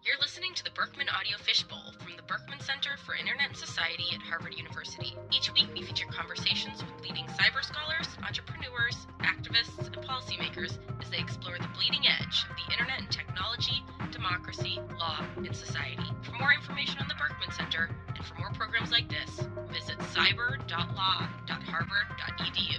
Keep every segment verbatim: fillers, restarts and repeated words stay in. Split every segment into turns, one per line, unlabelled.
You're listening to the Berkman Audio Fishbowl from the Berkman Center for Internet and Society at Harvard University. Each week we feature conversations with leading cyber scholars, entrepreneurs, activists, and policymakers as they explore the bleeding edge of the internet and technology, democracy, law, and society. For more information on the Berkman Center and for more programs like this, visit cyber dot law dot harvard dot e d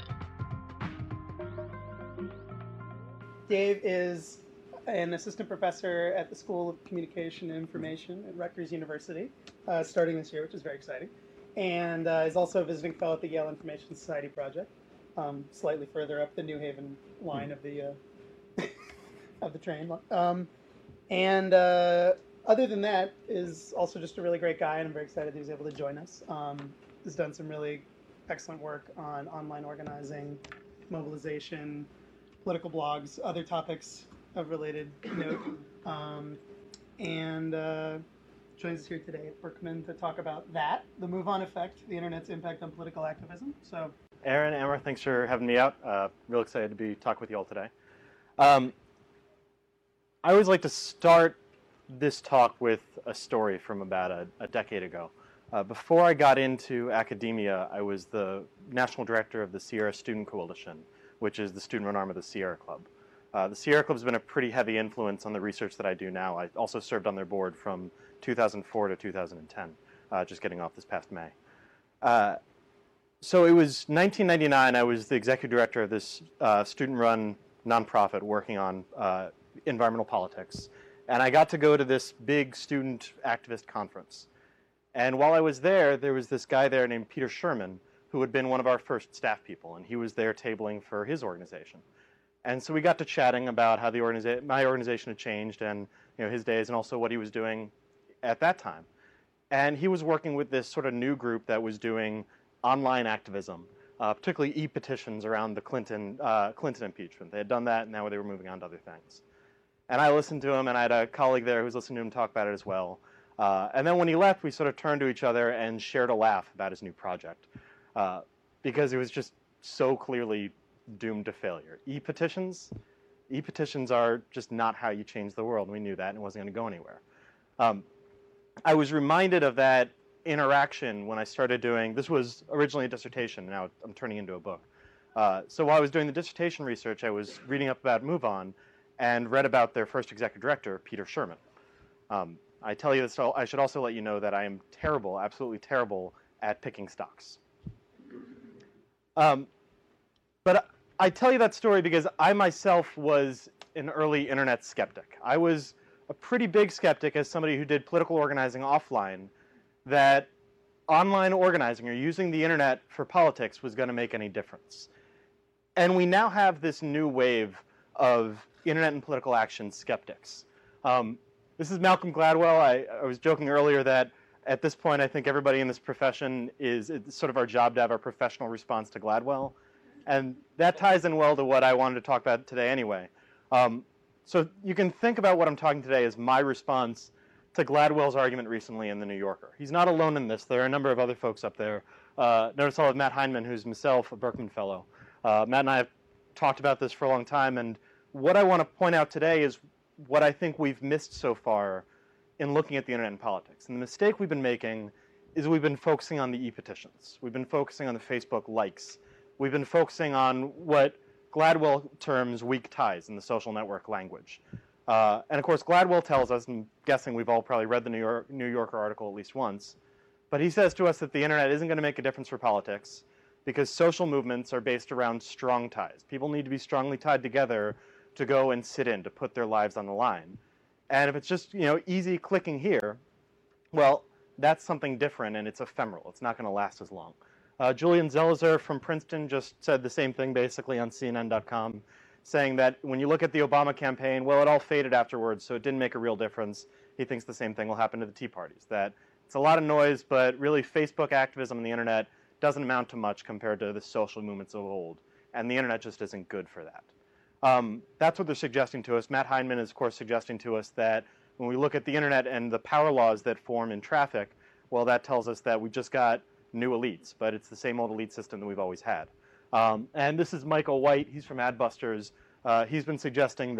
u.
Dave is an assistant professor at the School of Communication and Information at Rutgers University, uh, starting this year, which is very exciting, and uh, is also a visiting fellow at the Yale Information Society Project, um, slightly further up the New Haven line of the uh, of the train. Um, and uh, other than that, is also just a really great guy, and I'm very excited that he's able to join us. Um, has done some really excellent work on online organizing, mobilization, political blogs, other topics of related note, um, and uh, joins us here today at Berkman to talk about that, the move-on effect, the internet's impact on political activism. So,
Aaron, Amber, thanks for having me out. Uh, real excited to be talking with you all today. Um, I always like to start this talk with a story from about a, a decade ago. Uh, before I got into academia, I was the national director of the Sierra Student Coalition, which is the student-run arm of the Sierra Club. Uh, the Sierra Club has been a pretty heavy influence on the research that I do now. I also served on their board from two thousand four to two thousand ten, uh, just getting off this past May. Uh, so it was nineteen ninety-nine, I was the executive director of this uh, student-run nonprofit working on uh, environmental politics. And I got to go to this big student activist conference. And while I was there, there was this guy there named Peter Sherman, who had been one of our first staff people, and he was there tabling for his organization. And so we got to chatting about how the organiza- my organization had changed and you know his days and also what he was doing at that time. And he was working with this sort of new group that was doing online activism, uh, particularly e-petitions around the Clinton, uh, Clinton impeachment. They had done that and now they were moving on to other things. And I listened to him, and I had a colleague there who was listening to him talk about it as well. Uh, and then when he left, we sort of turned to each other and shared a laugh about his new project. Uh, because it was just so clearly doomed to failure. E-petitions, e-petitions are just not how you change the world. We knew that, and it wasn't going to go anywhere. Um, I was reminded of that interaction when I started doing, this was originally a dissertation, now I'm turning into a book. Uh, so while I was doing the dissertation research, I was reading up about MoveOn and read about their first executive director, Peter Sherman. Um, I tell you this, I should also let you know that I am terrible, absolutely terrible at picking stocks. Um, but I tell you that story because I myself was an early internet skeptic. I was a pretty big skeptic as somebody who did political organizing offline that online organizing or using the internet for politics was going to make any difference. And we now have this new wave of internet and political action skeptics. Um, this is Malcolm Gladwell. I, I was joking earlier that at this point, I think everybody in this profession is, it's sort of our job to have our professional response to Gladwell. And that ties in well to what I wanted to talk about today anyway. Um, so you can think about what I'm talking today as my response to Gladwell's argument recently in The New Yorker. He's not alone in this. There are a number of other folks up there. Uh, notice I'll have Matt Heinemann, who's himself a Berkman Fellow. Uh, Matt and I have talked about this for a long time, and what I want to point out today is what I think we've missed so far in looking at the internet and politics. And the mistake we've been making is we've been focusing on the e-petitions. We've been focusing on the Facebook likes. We've been focusing on what Gladwell terms weak ties in the social network language. Uh, and of course, Gladwell tells us, and I'm guessing we've all probably read the New, York, New Yorker article at least once, but he says to us that the internet isn't going to make a difference for politics because social movements are based around strong ties. People need to be strongly tied together to go and sit in, to put their lives on the line. And if it's just, you know, easy clicking here, well, that's something different and it's ephemeral. It's not going to last as long. Uh, Julian Zelizer from Princeton just said the same thing basically on C N N dot com, saying that when you look at the Obama campaign, well, it all faded afterwards, so it didn't make a real difference. He thinks the same thing will happen to the Tea Parties, that it's a lot of noise, but really Facebook activism on the internet doesn't amount to much compared to the social movements of old, and the internet just isn't good for that. Um, that's what they're suggesting to us. Matt Heinemann is, of course, suggesting to us that when we look at the internet and the power laws that form in traffic, well, that tells us that we just got new elites, but it's the same old elite system that we've always had. Um, and this is Michael White. He's from Adbusters. Uh, he's been suggesting that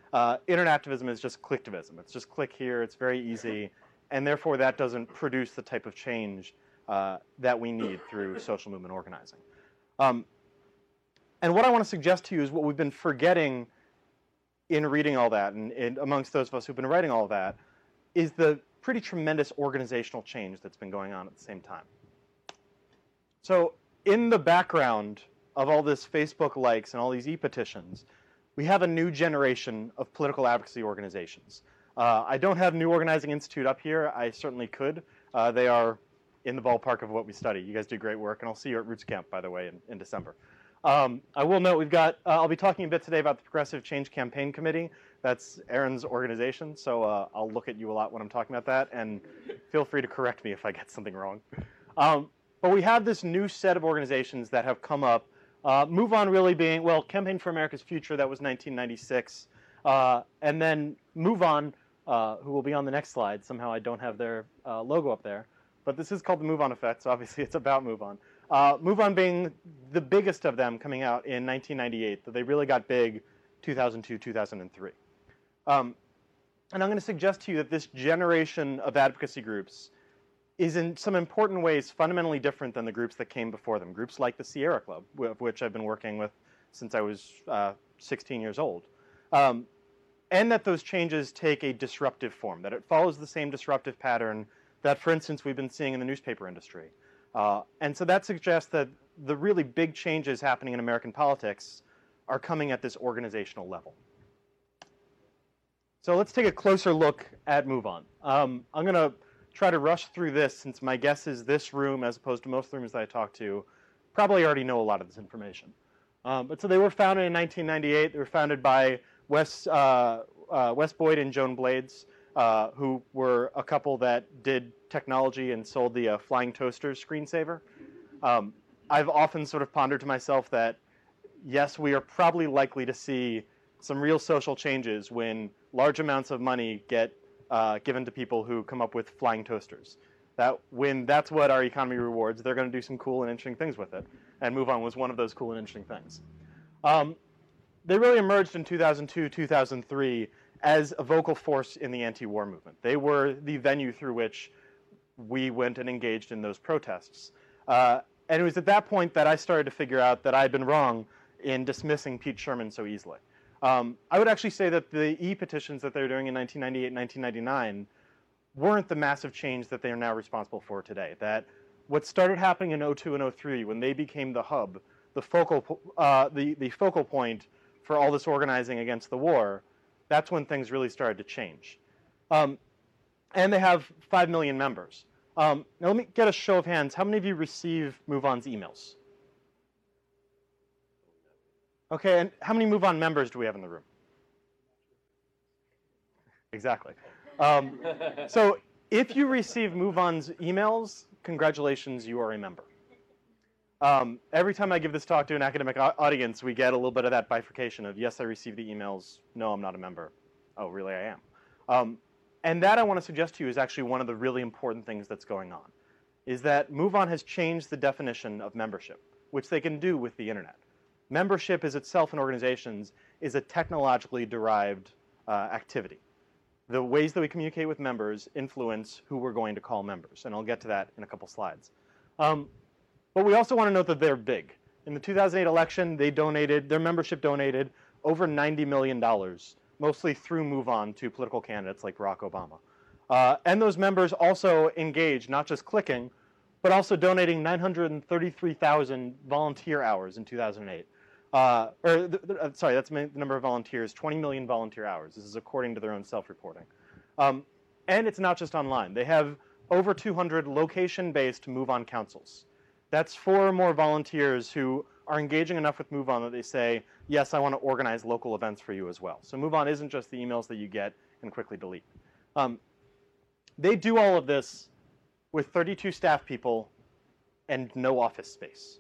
uh, internet activism is just clicktivism. It's just click here, it's very easy, and therefore that doesn't produce the type of change uh, that we need through social movement organizing. Um, and what I want to suggest to you is what we've been forgetting in reading all that, and, and amongst those of us who've been writing all of that, is the pretty tremendous organizational change that's been going on at the same time. So in the background of all this Facebook likes and all these e-petitions, we have a new generation of political advocacy organizations. Uh, I don't have New Organizing Institute up here. I certainly could. Uh, they are in the ballpark of what we study. You guys do great work, and I'll see you at Roots Camp, by the way, in, in December. Um, I will note we've got, uh, I'll be talking a bit today about the Progressive Change Campaign Committee. That's Aaron's organization, so uh, I'll look at you a lot when I'm talking about that, and feel free to correct me if I get something wrong. Um, but we have this new set of organizations that have come up. Uh, MoveOn really being, well, Campaign for America's Future, that was nineteen ninety-six. Uh, and then MoveOn, uh, who will be on the next slide. Somehow I don't have their uh, logo up there. But this is called the MoveOn Effect, so obviously it's about MoveOn. Uh, MoveOn being the biggest of them, coming out in nineteen ninety-eight, that they really got big two thousand two, two thousand three. Um, and I'm going to suggest to you that this generation of advocacy groups is in some important ways fundamentally different than the groups that came before them. Groups like the Sierra Club, of which I've been working with since I was uh, sixteen years old. Um, and that those changes take a disruptive form, that it follows the same disruptive pattern that, for instance, we've been seeing in the newspaper industry. Uh, and so that suggests that the really big changes happening in American politics are coming at this organizational level. So let's take a closer look at MoveOn. Um, I'm going to try to rush through this, since my guess is this room, as opposed to most rooms that I talk to, probably already know a lot of this information. Um, but so they were founded in nineteen ninety-eight. They were founded by Wes, uh, uh, Wes Boyd and Joan Blades, uh, who were a couple that did technology and sold the uh, Flying Toasters screensaver. Um, I've often sort of pondered to myself that, yes, we are probably likely to see some real social changes when large amounts of money get uh, given to people who come up with flying toasters. That when that's what our economy rewards, they're going to do some cool and interesting things with it. And MoveOn was one of those cool and interesting things. Um, they really emerged in two thousand two, two thousand three as a vocal force in the anti-war movement. They were the venue through which we went and engaged in those protests. Uh, and it was at that point that I started to figure out that I had been wrong in dismissing Pete Sherman so easily. Um, I would actually say that the e-petitions that they were doing in nineteen ninety-eight, nineteen ninety-nine weren't the massive change that they are now responsible for today. That what started happening in oh two and oh three, when they became the hub, the focal, uh, the, the focal point for all this organizing against the war, that's when things really started to change. Um, and they have five million members. Um, now let me get a show of hands. How many of you receive MoveOn's emails? Okay, and how many MoveOn members do we have in the room? Exactly. Um, so if you receive MoveOn's emails, congratulations, you are a member. Um, every time I give this talk to an academic audience, we get a little bit of that bifurcation of, yes, I received the emails, no, I'm not a member. Oh, really, I am. Um, and that I want to suggest to you is actually one of the really important things that's going on, is that MoveOn has changed the definition of membership, which they can do with the internet. Membership is itself in organizations is a technologically derived uh, activity. The ways that we communicate with members influence who we're going to call members, and I'll get to that in a couple slides. Um, but we also want to note that they're big. In the two thousand eight election, they donated, their membership donated over ninety million dollars, mostly through MoveOn to political candidates like Barack Obama. Uh, and those members also engaged, not just clicking, but also donating nine hundred thirty-three thousand volunteer hours in two thousand eight. Uh, or, th th sorry, that's the number of volunteers, twenty million volunteer hours. This is according to their own self-reporting. Um, and it's not just online. They have over two hundred location-based MoveOn councils. That's four or more volunteers who are engaging enough with MoveOn that they say, yes, I want to organize local events for you as well. So MoveOn isn't just the emails that you get and quickly delete. Um, they do all of this with thirty-two staff people and no office space.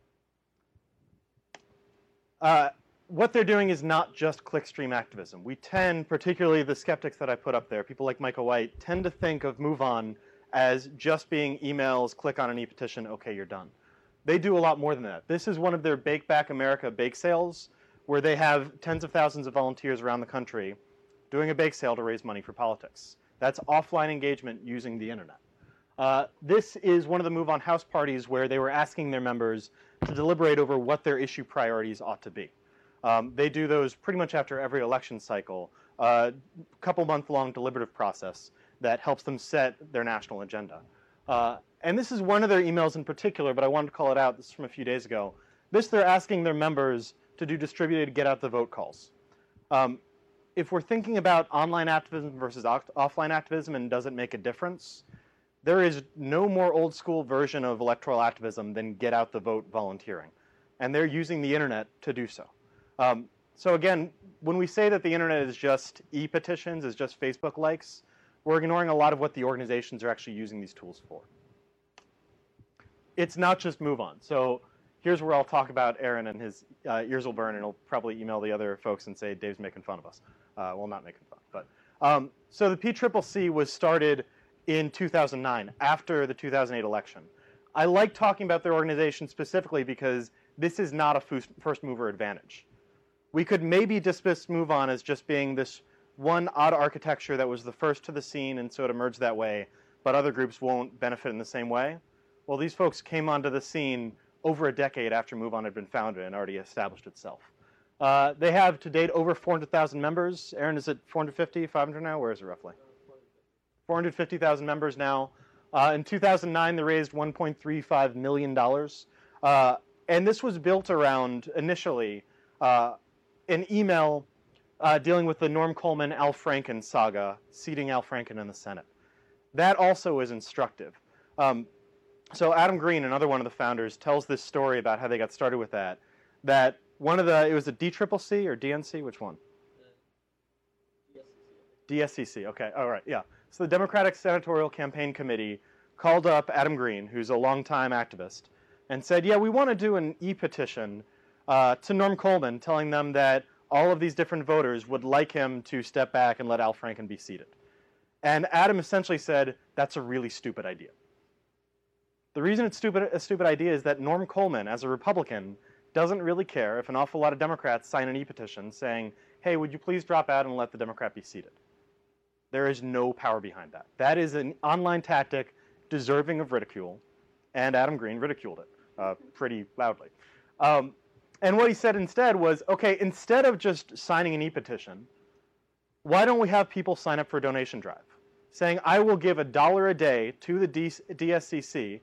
Uh, what they're doing is not just clickstream activism. We tend, particularly the skeptics that I put up there, people like Michael White, tend to think of MoveOn as just being emails, click on an e-petition, okay, you're done. They do a lot more than that. This is one of their Bake Back America bake sales, where they have tens of thousands of volunteers around the country doing a bake sale to raise money for politics. That's offline engagement using the internet. Uh, this is one of the Move On house parties where they were asking their members to deliberate over what their issue priorities ought to be. Um, they do those pretty much after every election cycle, a uh, couple month long deliberative process that helps them set their national agenda. Uh, and this is one of their emails in particular, but I wanted to call it out. This is from a few days ago. This, they're asking their members to do distributed get out the vote calls. Um, if we're thinking about online activism versus off offline activism and does it make a difference, there is no more old school version of electoral activism than get out the vote volunteering. And they're using the internet to do so. Um, so again, when we say that the internet is just e-petitions, is just Facebook likes, we're ignoring a lot of what the organizations are actually using these tools for. It's not just Move On. So here's where I'll talk about Aaron and his uh, ears will burn, and he'll probably email the other folks and say Dave's making fun of us. Uh, well, not making fun, but um, so the P C C C was started in two thousand nine, after the two thousand eight election. I like talking about their organization specifically because this is not a first mover advantage. We could maybe dismiss Move On as just being this one odd architecture that was the first to the scene and so it emerged that way, but other groups won't benefit in the same way. Well, these folks came onto the scene over a decade after Move On had been founded and already established itself. Uh, they have to date over four hundred thousand members. Aaron, is it four hundred fifty, five hundred now? Where is it roughly? four hundred fifty thousand members now. Uh, in two thousand nine, they raised one point three five million dollars. Uh, and this was built around, initially, uh, an email uh, dealing with the Norm Coleman, Al Franken saga, seating Al Franken in the Senate. That also is instructive. Um, so Adam Green, another one of the founders, tells this story about how they got started with that. That one of the, it was a D C C C or D N C, which one? D S C C, okay, all right, yeah. So the Democratic Senatorial Campaign Committee called up Adam Green, who's a longtime activist, and said, yeah, we want to do an e-petition uh, to Norm Coleman, telling them that all of these different voters would like him to step back and let Al Franken be seated. And Adam essentially said, that's a really stupid idea. The reason it's stupid, a stupid idea is that Norm Coleman, as a Republican, doesn't really care if an awful lot of Democrats sign an e-petition saying, hey, would you please drop out and let the Democrat be seated? There is no power behind that. That is an online tactic deserving of ridicule, and Adam Green ridiculed it uh, pretty loudly. Um, and what he said instead was, okay, instead of just signing an e-petition, why don't we have people sign up for a donation drive, saying, I will give a dollar a day to the D S C C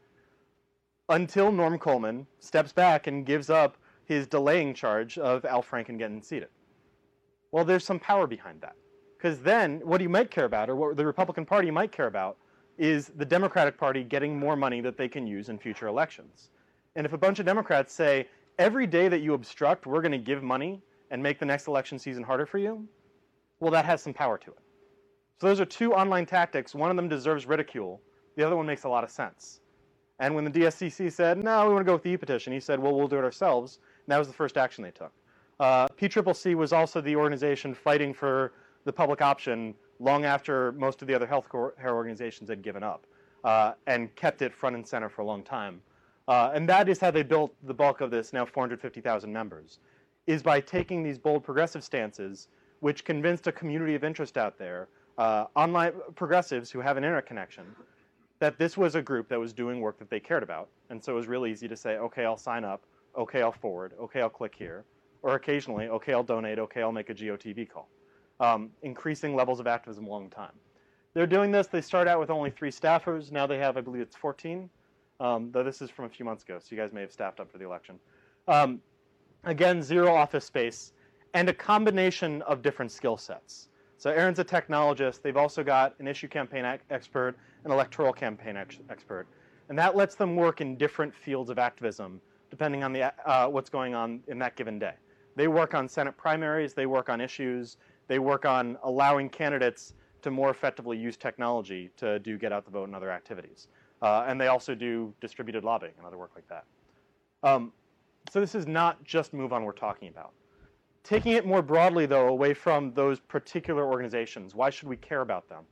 until Norm Coleman steps back and gives up his delaying charge of Al Franken getting seated. Well, there's some power behind that. Because then, what you might care about, or what the Republican Party might care about, is the Democratic Party getting more money that they can use in future elections. And if a bunch of Democrats say, every day that you obstruct, we're going to give money and make the next election season harder for you, well, that has some power to it. So those are two online tactics. One of them deserves ridicule. The other one makes a lot of sense. And when the D S C C said, no, we want to go with the e-petition, he said, well, we'll do it ourselves. And that was the first action they took. Uh, P C C C was also the organization fighting for the public option long after most of the other health care organizations had given up, uh, and kept it front and center for a long time. Uh, and that is how they built the bulk of this, now four hundred fifty thousand members, is by taking these bold progressive stances, which convinced a community of interest out there, uh, online progressives who have an internet connection, that this was a group that was doing work that they cared about. And so it was really easy to say, okay, I'll sign up, okay, I'll forward, okay, I'll click here, or occasionally, okay, I'll donate, okay, I'll make a G O T V call. Um, increasing levels of activism a long time. They're doing this. They start out with only three staffers. Now they have, I believe it's fourteen, um, though this is from a few months ago, so you guys may have staffed up for the election. Um, again, zero office space, and a combination of different skill sets. So Aaron's a technologist. They've also got an issue campaign expert, an electoral campaign ex expert, and that lets them work in different fields of activism, depending on the, uh, what's going on in that given day. They work on Senate primaries. They work on issues. They work on allowing candidates to more effectively use technology to do get out the vote and other activities. Uh, and they also do distributed lobbying and other work like that. Um, so this is not just Move On we're talking about. Taking it more broadly, though, away from those particular organizations, why should we care about them?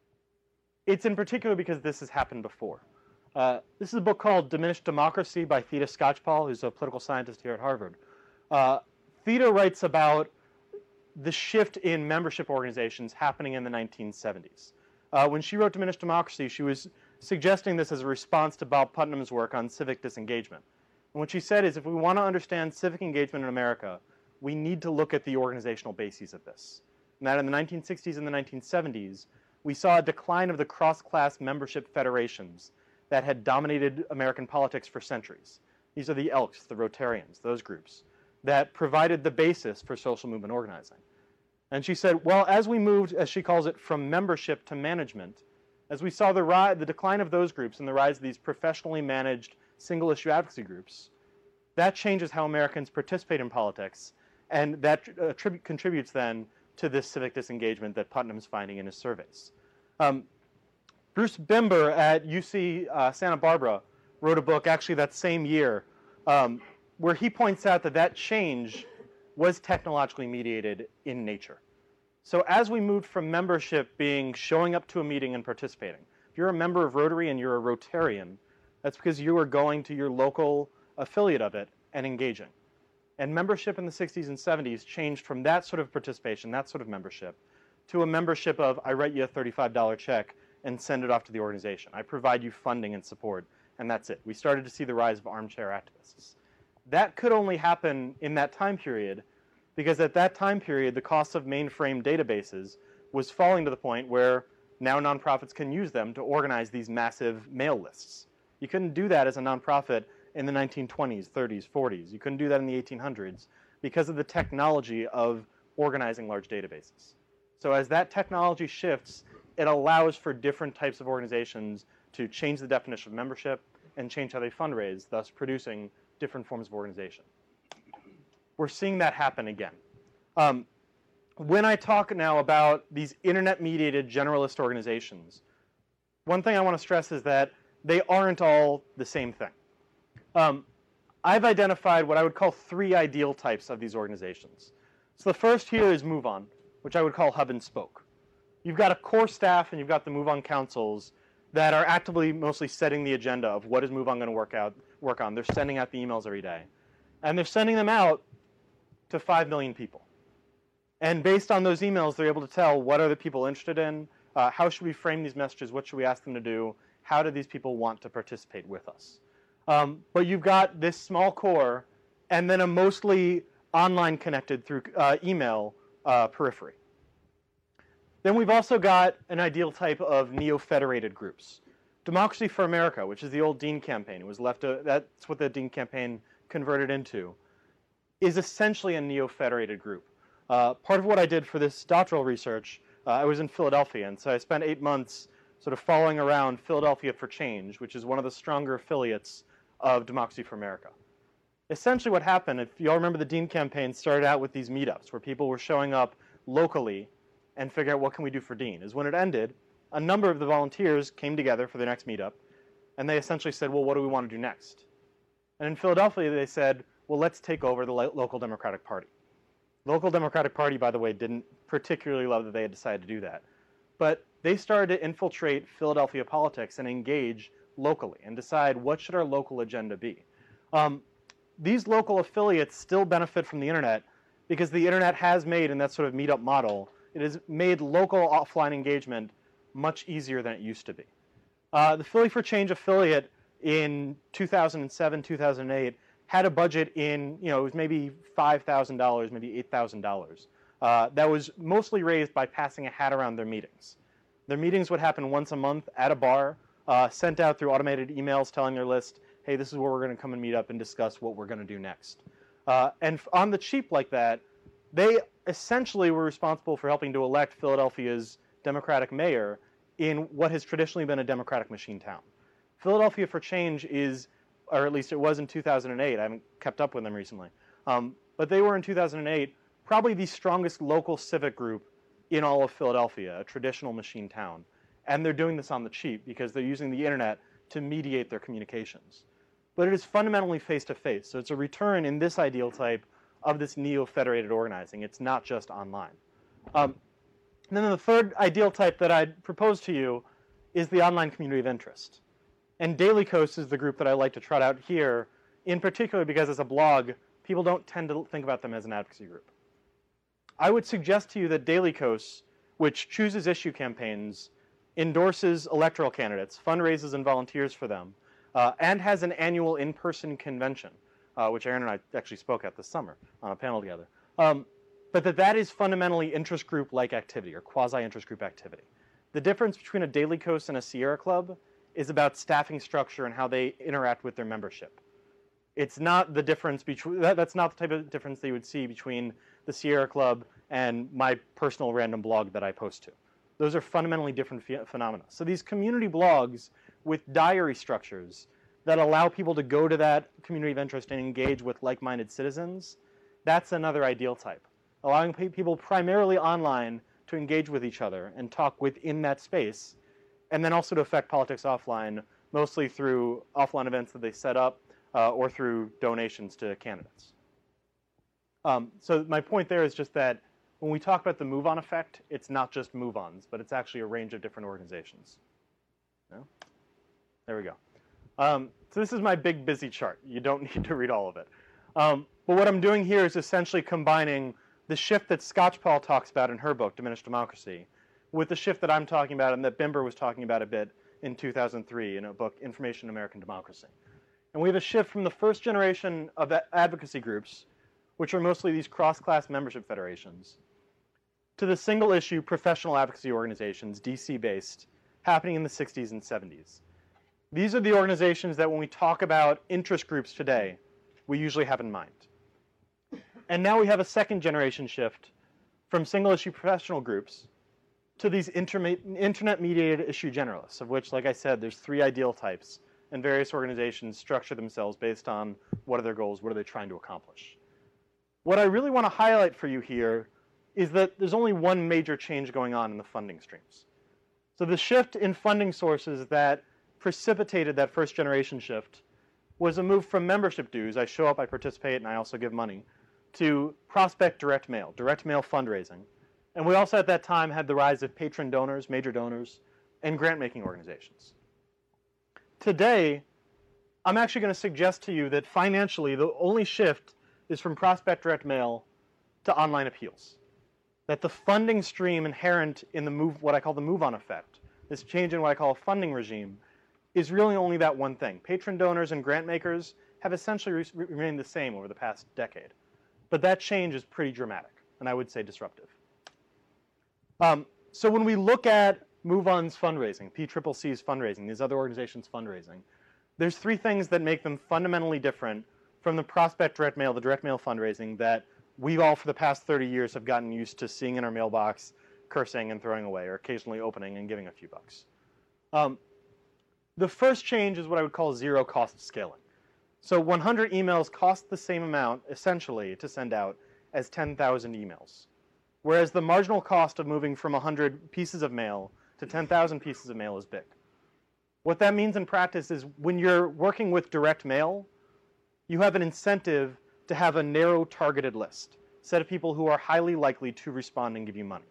It's in particular because this has happened before. Uh, this is a book called Diminished Democracy by Theda Skocpol, who's a political scientist here at Harvard. Uh, Theda writes about the shift in membership organizations happening in the nineteen seventies. Uh, when she wrote Diminished Democracy, she was suggesting this as a response to Bob Putnam's work on civic disengagement. And what she said is, if we want to understand civic engagement in America, we need to look at the organizational bases of this. And that in the nineteen sixties and the nineteen seventies, we saw a decline of the cross-class membership federations that had dominated American politics for centuries. These are the Elks, the Rotarians, those groups that provided the basis for social movement organizing. And she said, well, as we moved, as she calls it, from membership to management, as we saw the, rise, the decline of those groups and the rise of these professionally managed single-issue advocacy groups, that changes how Americans participate in politics, and that uh, tribute, contributes then to this civic disengagement that Putnam's finding in his surveys. Um, Bruce Bimber at U C uh, Santa Barbara wrote a book actually that same year um, where he points out that that change was technologically mediated in nature. So as we moved from membership being showing up to a meeting and participating, if you're a member of Rotary and you're a Rotarian, that's because you are going to your local affiliate of it and engaging. And membership in the sixties and seventies changed from that sort of participation, that sort of membership, to a membership of, I write you a thirty-five dollar check and send it off to the organization. I provide you funding and support, and that's it. We started to see the rise of armchair activists. That could only happen in that time period because at that time period, the cost of mainframe databases was falling to the point where now nonprofits can use them to organize these massive mail lists. You couldn't do that as a nonprofit in the nineteen twenties, thirties, forties. You couldn't do that in the eighteen hundreds because of the technology of organizing large databases. So as that technology shifts, it allows for different types of organizations to change the definition of membership and change how they fundraise, thus producing different forms of organization. We're seeing that happen again. Um, when I talk now about these internet-mediated generalist organizations, one thing I want to stress is that they aren't all the same thing. Um, I've identified what I would call three ideal types of these organizations. So the first here is MoveOn, which I would call hub and spoke. You've got a core staff and you've got the MoveOn councils that are actively mostly setting the agenda of what is MoveOn going to work out, work on. They're sending out the emails every day. And they're sending them out to five million people. And based on those emails, they're able to tell what are the people interested in, uh, how should we frame these messages, what should we ask them to do, how do these people want to participate with us. Um, but you've got this small core and then a mostly online connected through uh, email uh, periphery. Then we've also got an ideal type of neo-federated groups. Democracy for America, which is the old Dean campaign, it was left a, that's what the Dean campaign converted into, is essentially a neo-federated group. Uh, part of what I did for this doctoral research, uh, I was in Philadelphia, and so I spent eight months sort of following around Philadelphia for Change, which is one of the stronger affiliates of Democracy for America. Essentially what happened, if you all remember, the Dean campaign started out with these meetups where people were showing up locally and figure out what can we do for Dean. Is when it ended, a number of the volunteers came together for the next meetup, and they essentially said, well, what do we want to do next? And in Philadelphia, they said, well, let's take over the local Democratic Party. The local Democratic Party, by the way, didn't particularly love that they had decided to do that. But they started to infiltrate Philadelphia politics and engage locally and decide what should our local agenda be. Um, these local affiliates still benefit from the internet because the internet has made, in that sort of meetup model, it has made local offline engagement much easier than it used to be. Uh, the Philly for Change affiliate in two thousand seven, two thousand eight had a budget in, you know, it was maybe five thousand dollars, maybe eight thousand dollars. Uh, that was mostly raised by passing a hat around their meetings. Their meetings would happen once a month at a bar, uh, sent out through automated emails telling their list, hey, this is where we're going to come and meet up and discuss what we're going to do next. Uh, and on the cheap like that, they essentially were responsible for helping to elect Philadelphia's Democratic mayor in what has traditionally been a Democratic machine town. Philadelphia for Change is, or at least it was in two thousand eight, I haven't kept up with them recently, um, but they were in two thousand eight probably the strongest local civic group in all of Philadelphia, a traditional machine town. And they're doing this on the cheap because they're using the internet to mediate their communications. But it is fundamentally face-to-face, so it's a return in this ideal type of this neo-federated organizing. It's not just online. Um, and then the third ideal type that I'd propose to you is the online community of interest. And Daily Kos is the group that I like to trot out here, in particular because as a blog, people don't tend to think about them as an advocacy group. I would suggest to you that Daily Kos, which chooses issue campaigns, endorses electoral candidates, fundraises and volunteers for them, uh, and has an annual in-person convention, uh, which Aaron and I actually spoke at this summer on a panel together. Um, but that that is fundamentally interest group-like activity, or quasi-interest group activity. The difference between a Daily Kos and a Sierra Club is about staffing structure and how they interact with their membership. It's not the difference between, that, that's not the type of difference that you would see between the Sierra Club and my personal random blog that I post to. Those are fundamentally different ph phenomena. So these community blogs with diary structures that allow people to go to that community of interest and engage with like-minded citizens, that's another ideal type. Allowing pe people primarily online to engage with each other and talk within that space, and then also to affect politics offline, mostly through offline events that they set up uh, or through donations to candidates. Um, so my point there is just that when we talk about the move-on effect, it's not just move-ons, but it's actually a range of different organizations. No? There we go. Um, so this is my big busy chart. You don't need to read all of it. Um, but what I'm doing here is essentially combining the shift that Skocpol talks about in her book, Diminished Democracy, with the shift that I'm talking about and that Bimber was talking about a bit in two thousand three in a book, Information in American Democracy. And we have a shift from the first generation of advocacy groups, which are mostly these cross-class membership federations, to the single-issue professional advocacy organizations, D C-based, happening in the sixties and seventies. These are the organizations that when we talk about interest groups today, we usually have in mind. And now we have a second generation shift from single-issue professional groups to these internet-mediated issue generalists, of which, like I said, there's three ideal types, and various organizations structure themselves based on what are their goals, what are they trying to accomplish. What I really want to highlight for you here is that there's only one major change going on in the funding streams. So the shift in funding sources that precipitated that first generation shift was a move from membership dues, I show up, I participate, and I also give money, to prospect direct mail, direct mail fundraising. And we also at that time had the rise of patron donors, major donors, and grant-making organizations. Today, I'm actually going to suggest to you that financially the only shift is from prospect direct mail to online appeals. That the funding stream inherent in the move, what I call the move-on effect, this change in what I call a funding regime, is really only that one thing. Patron donors and grant makers have essentially re remained the same over the past decade. But that change is pretty dramatic, and I would say disruptive. Um, so when we look at MoveOn's fundraising, P C C C's fundraising, these other organizations' fundraising, there's three things that make them fundamentally different from the prospect direct mail, the direct mail fundraising that we all for the past thirty years have gotten used to seeing in our mailbox, cursing and throwing away, or occasionally opening and giving a few bucks. Um, the first change is what I would call zero cost scaling. So one hundred emails cost the same amount, essentially, to send out as ten thousand emails. Whereas the marginal cost of moving from one hundred pieces of mail to ten thousand pieces of mail is big. What that means in practice is when you're working with direct mail, you have an incentive to have a narrow targeted list, set of people who are highly likely to respond and give you money.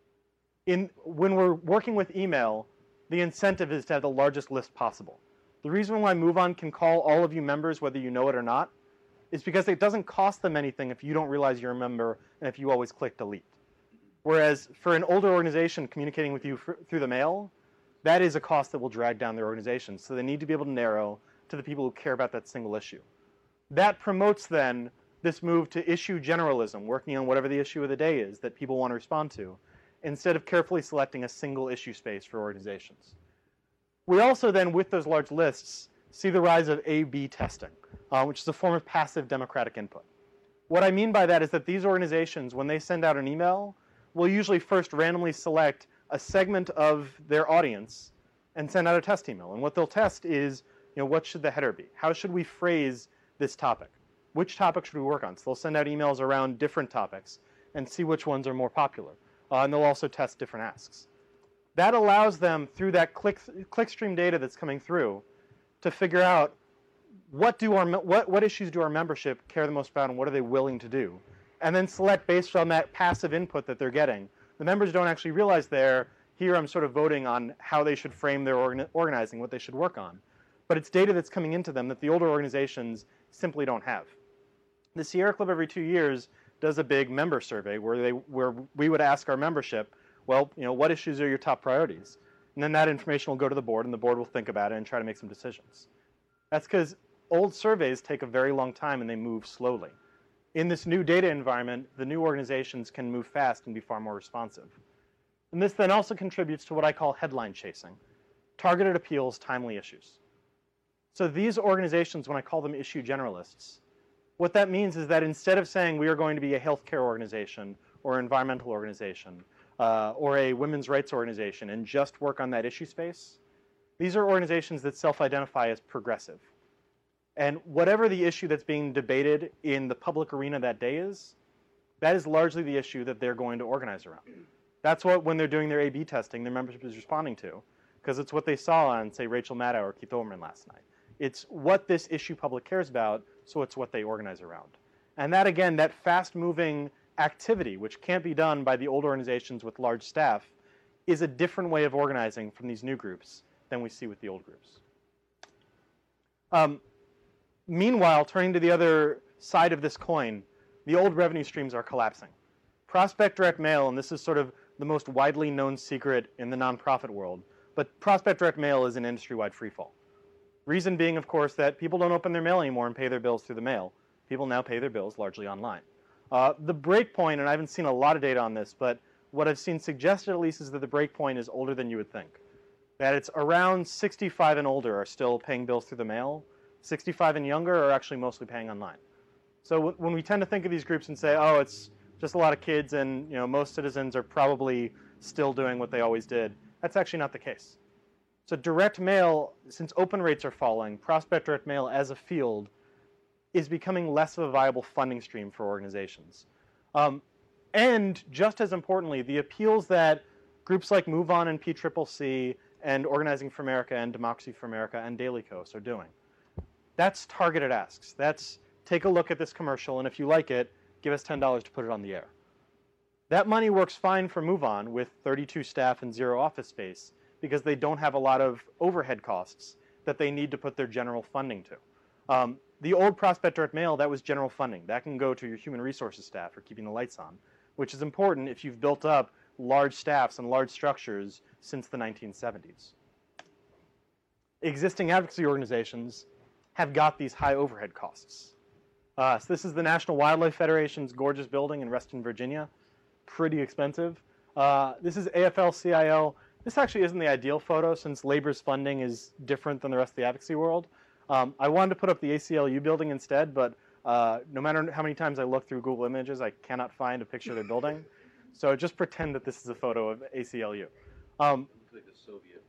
In, when we're working with email, the incentive is to have the largest list possible. The reason why MoveOn can call all of you members, whether you know it or not, is because it doesn't cost them anything if you don't realize you're a member and if you always click delete. Whereas for an older organization communicating with you through the mail, that is a cost that will drag down their organization. So they need to be able to narrow to the people who care about that single issue. That promotes then this move to issue generalism, working on whatever the issue of the day is that people want to respond to, instead of carefully selecting a single issue space for organizations. We also then, with those large lists, see the rise of A B testing, uh, which is a form of passive democratic input. What I mean by that is that these organizations, when they send out an email, will usually first randomly select a segment of their audience and send out a test email. And what they'll test is, you know, what should the header be? How should we phrase this topic? Which topic should we work on? So they'll send out emails around different topics and see which ones are more popular. Uh, and they'll also test different asks. That allows them, through that click, clickstream data that's coming through, to figure out what, do our, what, what issues do our membership care the most about and what are they willing to do. And then select based on that passive input that they're getting. The members don't actually realize they're, here I'm sort of voting on how they should frame their organ organizing, what they should work on. But it's data that's coming into them that the older organizations simply don't have. The Sierra Club every two years does a big member survey where they where we would ask our membership, well, you know, what issues are your top priorities? And then that information will go to the board, and the board will think about it and try to make some decisions. That's because old surveys take a very long time and they move slowly. In this new data environment, the new organizations can move fast and be far more responsive. And this then also contributes to what I call headline chasing, targeted appeals, timely issues. So these organizations, when I call them issue generalists, what that means is that instead of saying we are going to be a healthcare organization or environmental organization uh, or a women's rights organization and just work on that issue space, these are organizations that self-identify as progressive. And whatever the issue that's being debated in the public arena that day is, that is largely the issue that they're going to organize around. That's what, when they're doing their A B testing, their membership is responding to, because it's what they saw on, say, Rachel Maddow or Keith Olbermann last night. It's what this issue public cares about, so it's what they organize around. And that, again, that fast-moving activity, which can't be done by the old organizations with large staff, is a different way of organizing from these new groups than we see with the old groups. Um, meanwhile, turning to the other side of this coin, the old revenue streams are collapsing. Prospect Direct Mail, and this is sort of the most widely known secret in the nonprofit world, but Prospect Direct Mail is an industry-wide freefall. Reason being, of course, that people don't open their mail anymore and pay their bills through the mail. People now pay their bills largely online. Uh, the break point, and I haven't seen a lot of data on this, but what I've seen suggested at least is that the break point is older than you would think. That it's around sixty-five and older are still paying bills through the mail. sixty-five and younger are actually mostly paying online. So w when we tend to think of these groups and say, oh, it's just a lot of kids and you know most citizens are probably still doing what they always did, that's actually not the case. So direct mail, since open rates are falling, Prospect Direct Mail as a field is becoming less of a viable funding stream for organizations. Um, and just as importantly, the appeals that groups like MoveOn and P C C C and Organizing for America and Democracy for America and Daily Kos are doing, that's targeted asks. That's take a look at this commercial, and if you like it, give us ten dollars to put it on the air. That money works fine for MoveOn with thirty-two staff and zero office space because they don't have a lot of overhead costs that they need to put their general funding to. Um, the old Prospect Direct Mail, that was general funding. That can go to your human resources staff for keeping the lights on, which is important if you've built up large staffs and large structures since the nineteen seventies. Existing advocacy organizations have got these high overhead costs. Uh, so this is the National Wildlife Federation's gorgeous building in Reston, Virginia. Pretty expensive. Uh, this is A F L C I L. This actually isn't the ideal photo since labor's funding is different than the rest of the advocacy world. Um, I wanted to put up the A C L U building instead, but uh, no matter how many times I look through Google Images, I cannot find a picture of their building. So just pretend that this is a photo of A C L U. Um,
like the Soviet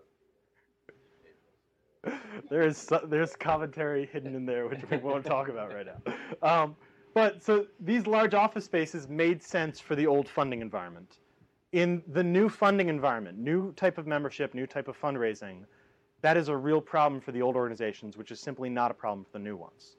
version of
there's there's commentary hidden in there, which we won't talk about right now. Um, but so these large office spaces made sense for the old funding environment. In the new funding environment, new type of membership, new type of fundraising, that is a real problem for the old organizations, which is simply not a problem for the new ones.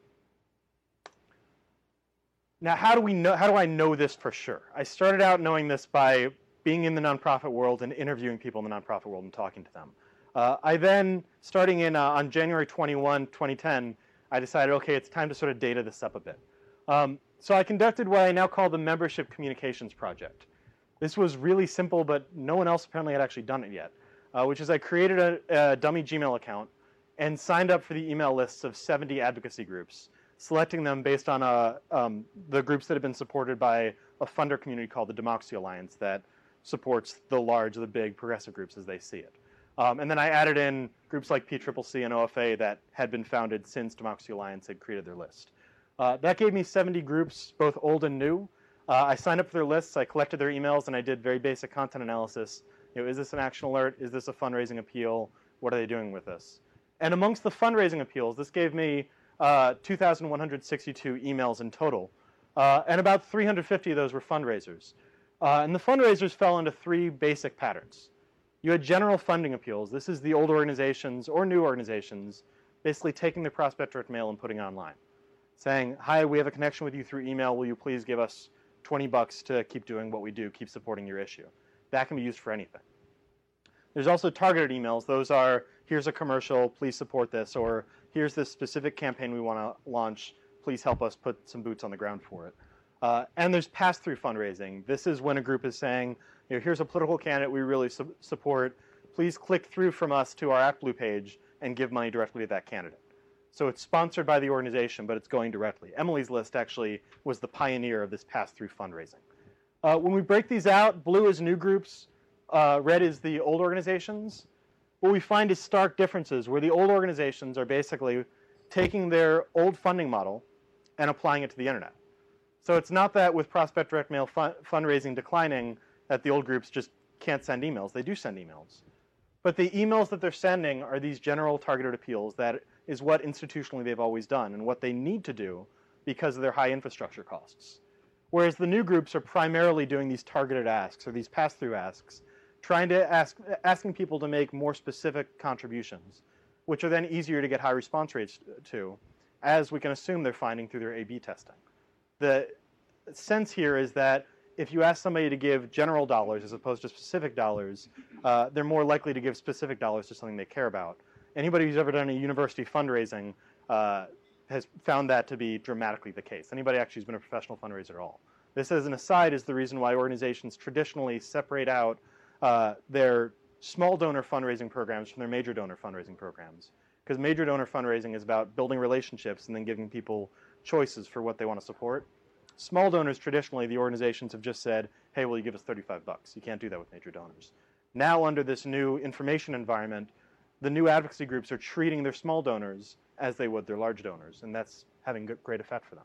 Now, how do we know? How do I know this for sure? I started out knowing this by being in the nonprofit world and interviewing people in the nonprofit world and talking to them. Uh, I then, starting in uh, on January twenty-first, twenty ten, I decided, okay, it's time to sort of data this up a bit. Um, so I conducted what I now call the Membership Communications Project. This was really simple, but no one else apparently had actually done it yet, uh, which is I created a, a dummy Gmail account and signed up for the email lists of seventy advocacy groups, selecting them based on uh, um, the groups that have been supported by a funder community called the Democracy Alliance that supports the large, the big progressive groups as they see it. Um, and then I added in groups like P C C C and O F A that had been founded since Democracy Alliance had created their list. Uh, that gave me seventy groups, both old and new. Uh, I signed up for their lists, I collected their emails, and I did very basic content analysis. You know, is this an action alert? Is this a fundraising appeal? What are they doing with this? And amongst the fundraising appeals, this gave me uh, two thousand one hundred sixty-two emails in total. Uh, and about three hundred fifty of those were fundraisers. Uh, and the fundraisers fell into three basic patterns. You had general funding appeals. This is the old organizations or new organizations basically taking the Prospect Direct Mail and putting it online. Saying, hi, we have a connection with you through email. Will you please give us twenty bucks to keep doing what we do, keep supporting your issue? That can be used for anything. There's also targeted emails. Those are, here's a commercial, please support this, or here's this specific campaign we want to launch, please help us put some boots on the ground for it. Uh, and there's pass-through fundraising. This is when a group is saying, you know, here's a political candidate we really su support. Please click through from us to our ActBlue page and give money directly to that candidate. So it's sponsored by the organization, but it's going directly. Emily's List actually was the pioneer of this pass-through fundraising. Uh, when we break these out, blue is new groups, uh, red is the old organizations. What we find is stark differences where the old organizations are basically taking their old funding model and applying it to the internet. So it's not that with Prospect Direct Mail fun fundraising declining that the old groups just can't send emails. They do send emails. But the emails that they're sending are these general targeted appeals. That is what institutionally they've always done and what they need to do because of their high infrastructure costs. Whereas the new groups are primarily doing these targeted asks or these pass-through asks, trying to ask, asking people to make more specific contributions, which are then easier to get high response rates to, as we can assume they're finding through their A B testing. The sense here is that if you ask somebody to give general dollars as opposed to specific dollars, uh, they're more likely to give specific dollars to something they care about. Anybody who's ever done a university fundraising uh, has found that to be dramatically the case. Anybody actually who's been a professional fundraiser at all. This, as an aside, is the reason why organizations traditionally separate out uh, their small donor fundraising programs from their major donor fundraising programs. Because major donor fundraising is about building relationships and then giving people choices for what they want to support. Small donors, traditionally, the organizations have just said, hey, will you give us thirty-five bucks? You can't do that with major donors. Now, under this new information environment, the new advocacy groups are treating their small donors as they would their large donors, and that's having great effect for them.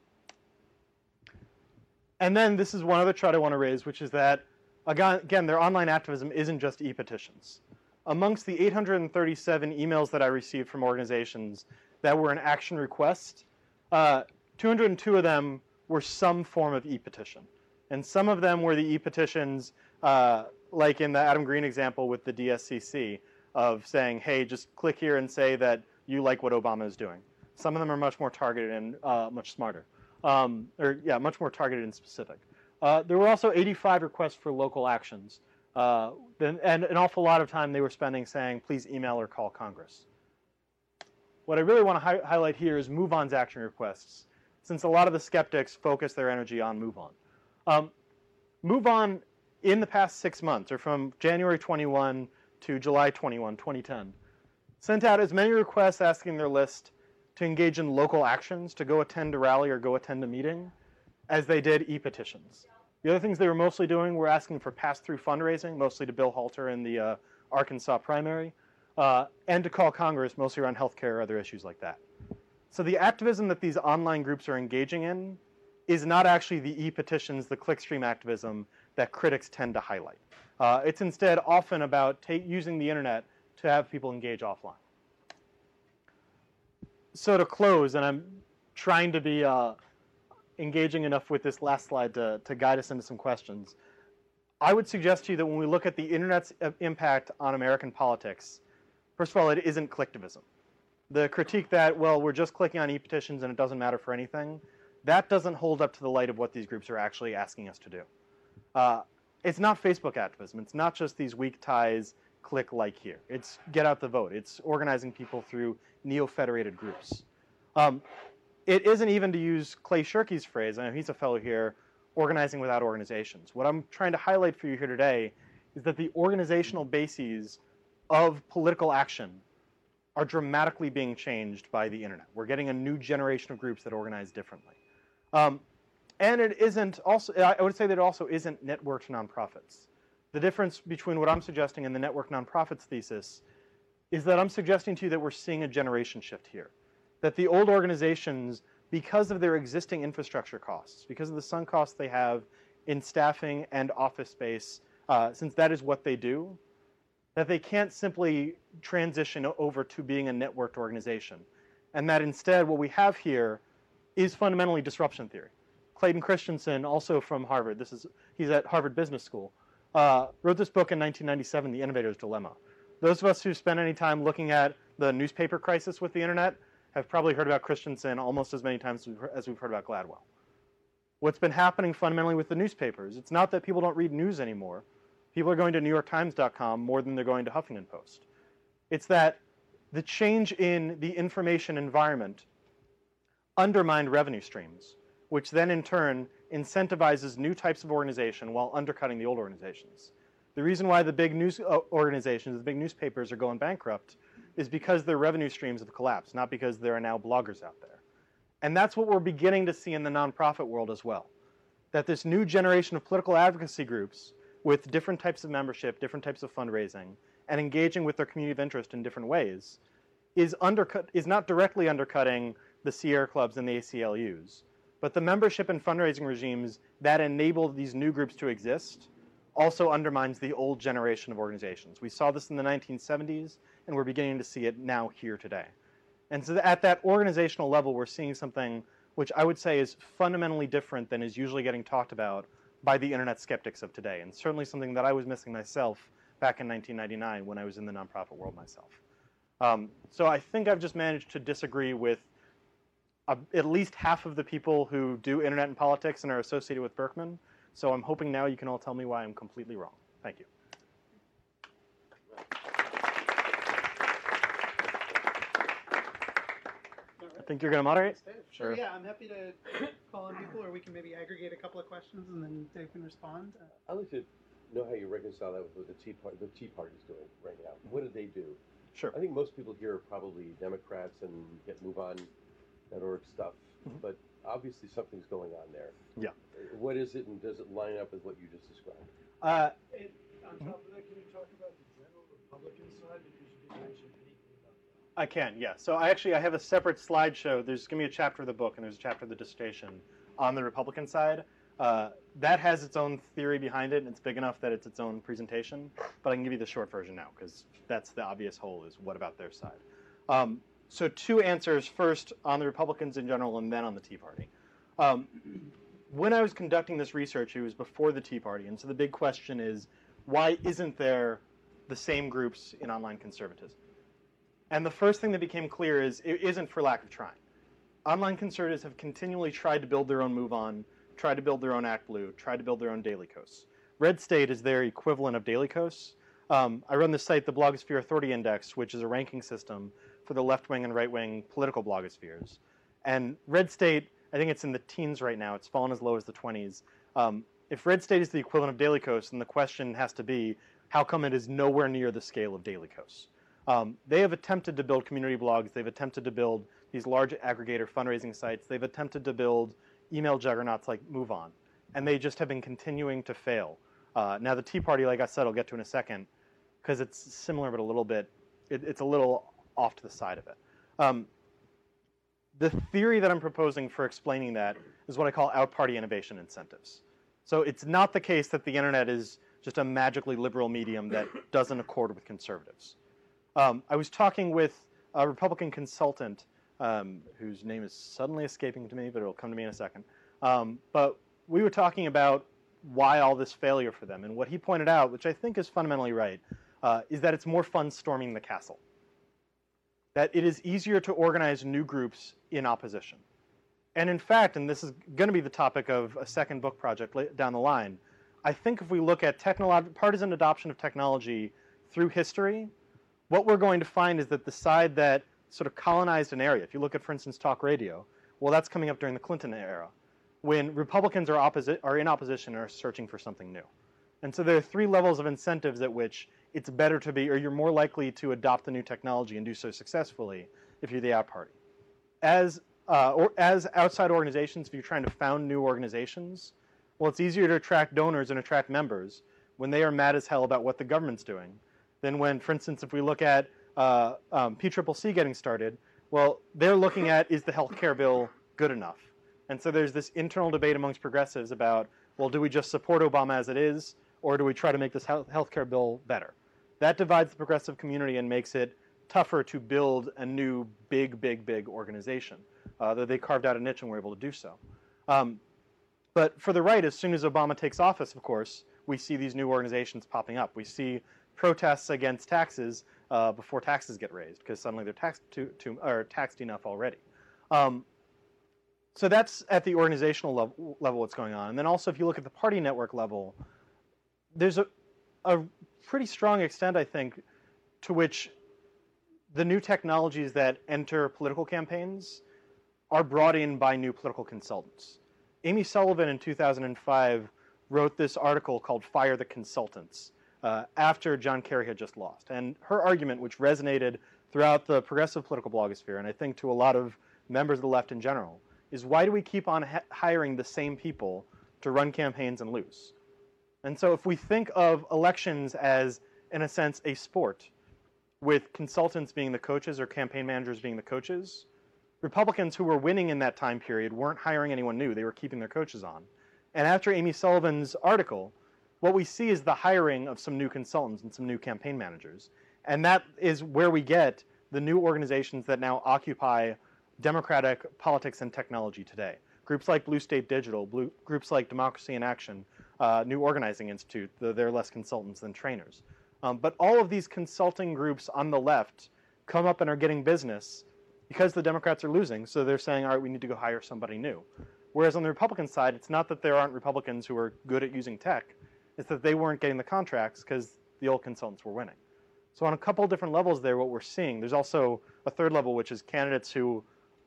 And then this is one other chart I want to raise, which is that, again, their online activism isn't just e-petitions. Amongst the eight hundred thirty-seven emails that I received from organizations that were an action request, uh, two hundred two of them were some form of e-petition. And some of them were the e-petitions, uh, like in the Adam Green example with the D S C C, of saying, hey, just click here and say that you like what Obama is doing. Some of them are much more targeted and uh, much smarter. Um, or, yeah, much more targeted and specific. Uh, there were also eighty-five requests for local actions. Uh, and an awful lot of time they were spending saying, please email or call Congress. What I really want to hi highlight here is MoveOn's action requests, since a lot of the skeptics focus their energy on MoveOn. Um, MoveOn, in the past six months, or from January twenty-one to July twenty-one, twenty ten, sent out as many requests asking their list to engage in local actions, to go attend a rally or go attend a meeting, as they did e-petitions. The other things they were mostly doing were asking for pass-through fundraising, mostly to Bill Halter in the uh, Arkansas primary, uh, and to call Congress, mostly around healthcare or other issues like that. So the activism that these online groups are engaging in is not actually the e-petitions, the clickstream activism that critics tend to highlight. Uh, it's instead often about ta using the internet to have people engage offline. So to close, and I'm trying to be uh, engaging enough with this last slide to, to guide us into some questions, I would suggest to you that when we look at the internet's impact on American politics, first of all, it isn't clicktivism. The critique that, well, we're just clicking on e-petitions and it doesn't matter for anything, that doesn't hold up to the light of what these groups are actually asking us to do. Uh, it's not Facebook activism. It's not just these weak ties, click like here. It's get out the vote. It's organizing people through neo-federated groups. Um, it isn't even, to use Clay Shirky's phrase, I know he's a fellow here, organizing without organizations. What I'm trying to highlight for you here today is that the organizational bases of political action are dramatically being changed by the internet. We're getting a new generation of groups that organize differently. Um, and it isn't also, I would say that it also isn't networked nonprofits. The difference between what I'm suggesting and the network nonprofits thesis is that I'm suggesting to you that we're seeing a generation shift here. That the old organizations, because of their existing infrastructure costs, because of the sunk costs they have in staffing and office space, uh, since that is what they do, that they can't simply transition over to being a networked organization. And that instead what we have here is fundamentally disruption theory. Clayton Christensen, also from Harvard, this is, he's at Harvard Business School, uh, wrote this book in nineteen ninety-seven, The Innovator's Dilemma. Those of us who spent any time looking at the newspaper crisis with the internet have probably heard about Christensen almost as many times as we've heard about Gladwell. What's been happening fundamentally with the newspapers, it's not that people don't read news anymore. People are going to New York Times dot com more than they're going to Huffington Post. It's that the change in the information environment undermined revenue streams, which then in turn incentivizes new types of organization while undercutting the old organizations. The reason why the big news organizations, the big newspapers are going bankrupt is because their revenue streams have collapsed, not because there are now bloggers out there. And that's what we're beginning to see in the nonprofit world as well. That this new generation of political advocacy groups with different types of membership, different types of fundraising, and engaging with their community of interest in different ways is undercut is not directly undercutting the Sierra Clubs and the A C L Us, but the membership and fundraising regimes that enable these new groups to exist also undermines the old generation of organizations. We saw this in the nineteen seventies, and we're beginning to see it now here today. And so at that organizational level, we're seeing something which I would say is fundamentally different than is usually getting talked about by the internet skeptics of today, and certainly something that I was missing myself back in nineteen ninety-nine when I was in the nonprofit world myself. Um, so I think I've just managed to disagree with uh, at least half of the people who do internet and politics and are associated with Berkman. So I'm hoping now you can all tell me why I'm completely wrong. Thank you. I think you're going to moderate?
Sure. Yeah, I'm happy to call on people, or we can maybe aggregate a couple of questions and then Dave can respond. Uh,
I'd like to know how you reconcile that with what the Tea Party, the Tea Party's doing right now. What do they do?
Sure.
I think most people here are probably Democrats and get MoveOn dot org stuff, mm-hmm. but obviously something's going on there.
Yeah.
What is it, and does it line up with what you just described?
Uh,
and on top of that, can you talk about the general Republican side, because you didn't mention anything about that?
I can, yeah. So I actually I have a separate slideshow. There's going to be a chapter of the book, and there's a chapter of the dissertation on the Republican side. Uh, that has its own theory behind it, and it's big enough that it's its own presentation. But I can give you the short version now, because that's the obvious hole, is what about their side? Um, so two answers, first on the Republicans in general, and then on the Tea Party. Um, when I was conducting this research, it was before the Tea Party, and so the big question is, why isn't there the same groups in online conservatism? And the first thing that became clear is it isn't for lack of trying. Online conservatives have continually tried to build their own MoveOn, tried to build their own ActBlue, tried to build their own Daily Kos. Red State is their equivalent of Daily Kos. Um, I run the site, the Blogosphere Authority Index, which is a ranking system for the left-wing and right-wing political blogospheres. And Red State, I think it's in the teens right now. It's fallen as low as the twenties. Um, if Red State is the equivalent of Daily Kos, then the question has to be, how come it is nowhere near the scale of Daily Kos? Um, they have attempted to build community blogs. They've attempted to build these large aggregator fundraising sites. They've attempted to build email juggernauts like MoveOn. And they just have been continuing to fail. Uh, now, the Tea Party, like I said, I'll get to in a second, because it's similar but a little bit, it, it's a little off to the side of it. Um, the theory that I'm proposing for explaining that is what I call out-party innovation incentives. So it's not the case that the internet is just a magically liberal medium that doesn't accord with conservatives. Um, I was talking with a Republican consultant um, whose name is suddenly escaping to me, but it'll come to me in a second. Um, but we were talking about why all this failure for them. And what he pointed out, which I think is fundamentally right, uh, is that it's more fun storming the castle. That it is easier to organize new groups in opposition. And in fact, and this is going to be the topic of a second book project down the line, I think if we look at technolo- partisan adoption of technology through history, what we're going to find is that the side that sort of colonized an area, if you look at, for instance, talk radio, well, that's coming up during the Clinton era, when Republicans are, opposi- are in opposition and are searching for something new. And so there are three levels of incentives at which it's better to be, or you're more likely to adopt the new technology and do so successfully if you're the out party. As, uh, or, as outside organizations, if you're trying to found new organizations, well, it's easier to attract donors and attract members when they are mad as hell about what the government's doing than when, for instance, if we look at uh, um, P C C C getting started, well, they're looking at, is the health care bill good enough? And so there's this internal debate amongst progressives about, well, do we just support Obama as it is, or do we try to make this health care bill better? That divides the progressive community and makes it tougher to build a new big, big, big organization, uh, though they carved out a niche and were able to do so. Um, but for the right, as soon as Obama takes office, of course, we see these new organizations popping up. We see protests against taxes uh, before taxes get raised, because suddenly they're taxed, too, too, or taxed enough already. Um, so that's at the organizational level, level what's going on. And then also if you look at the party network level, there's a, a pretty strong extent, I think, to which the new technologies that enter political campaigns are brought in by new political consultants. Amy Sullivan in two thousand five wrote this article called Fire the Consultants uh, after John Kerry had just lost. And her argument, which resonated throughout the progressive political blogosphere, and I think to a lot of members of the left in general, is why do we keep on ha- hiring the same people to run campaigns and lose? And so if we think of elections as, in a sense, a sport, with consultants being the coaches or campaign managers being the coaches, Republicans who were winning in that time period weren't hiring anyone new. They were keeping their coaches on. And after Amy Sullivan's article, what we see is the hiring of some new consultants and some new campaign managers. And that is where we get the new organizations that now occupy democratic politics and technology today. Groups like Blue State Digital, blue, groups like Democracy in Action, uh, New Organizing Institute, they're less consultants than trainers. Um, but all of these consulting groups on the left come up and are getting business because the Democrats are losing, so they're saying, all right, we need to go hire somebody new. Whereas on the Republican side, it's not that there aren't Republicans who are good at using tech, it's that they weren't getting the contracts because the old consultants were winning. So on a couple different levels there, what we're seeing, there's also a third level, which is candidates who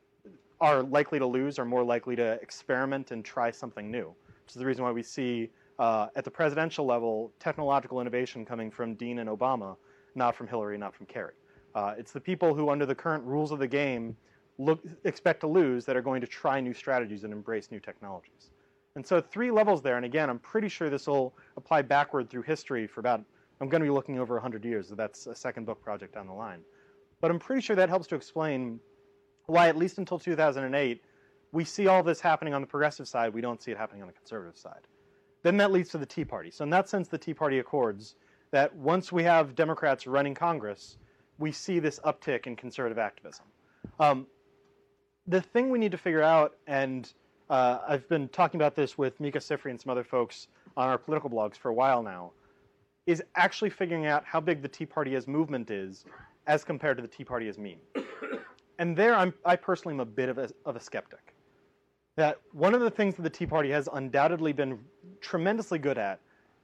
are likely to lose, are more likely to experiment and try something new, which is the reason why we see uh, at the presidential level technological innovation coming from Dean and Obama, not from Hillary, not from Kerry. Uh, it's the people who, under the current rules of the game, look, expect to lose that are going to try new strategies and embrace new technologies. And so three levels there, and again, I'm pretty sure this will apply backward through history for about, I'm going to be looking over one hundred years, so that's a second book project down the line. But I'm pretty sure that helps to explain why, at least until two thousand eight, we see all this happening on the progressive side, we don't see it happening on the conservative side. Then that leads to the Tea Party. So in that sense, the Tea Party accords that once we have Democrats running Congress, we see this uptick in conservative activism. Um, the thing we need to figure out, and uh, I've been talking about this with Mika Sifry and some other folks on our political blogs for a while now, is actually figuring out how big the Tea Party as movement is as compared to the Tea Party as meme. And there, I'm, I personally am a bit of a, of a skeptic. That one of the things that the Tea Party has undoubtedly been tremendously good at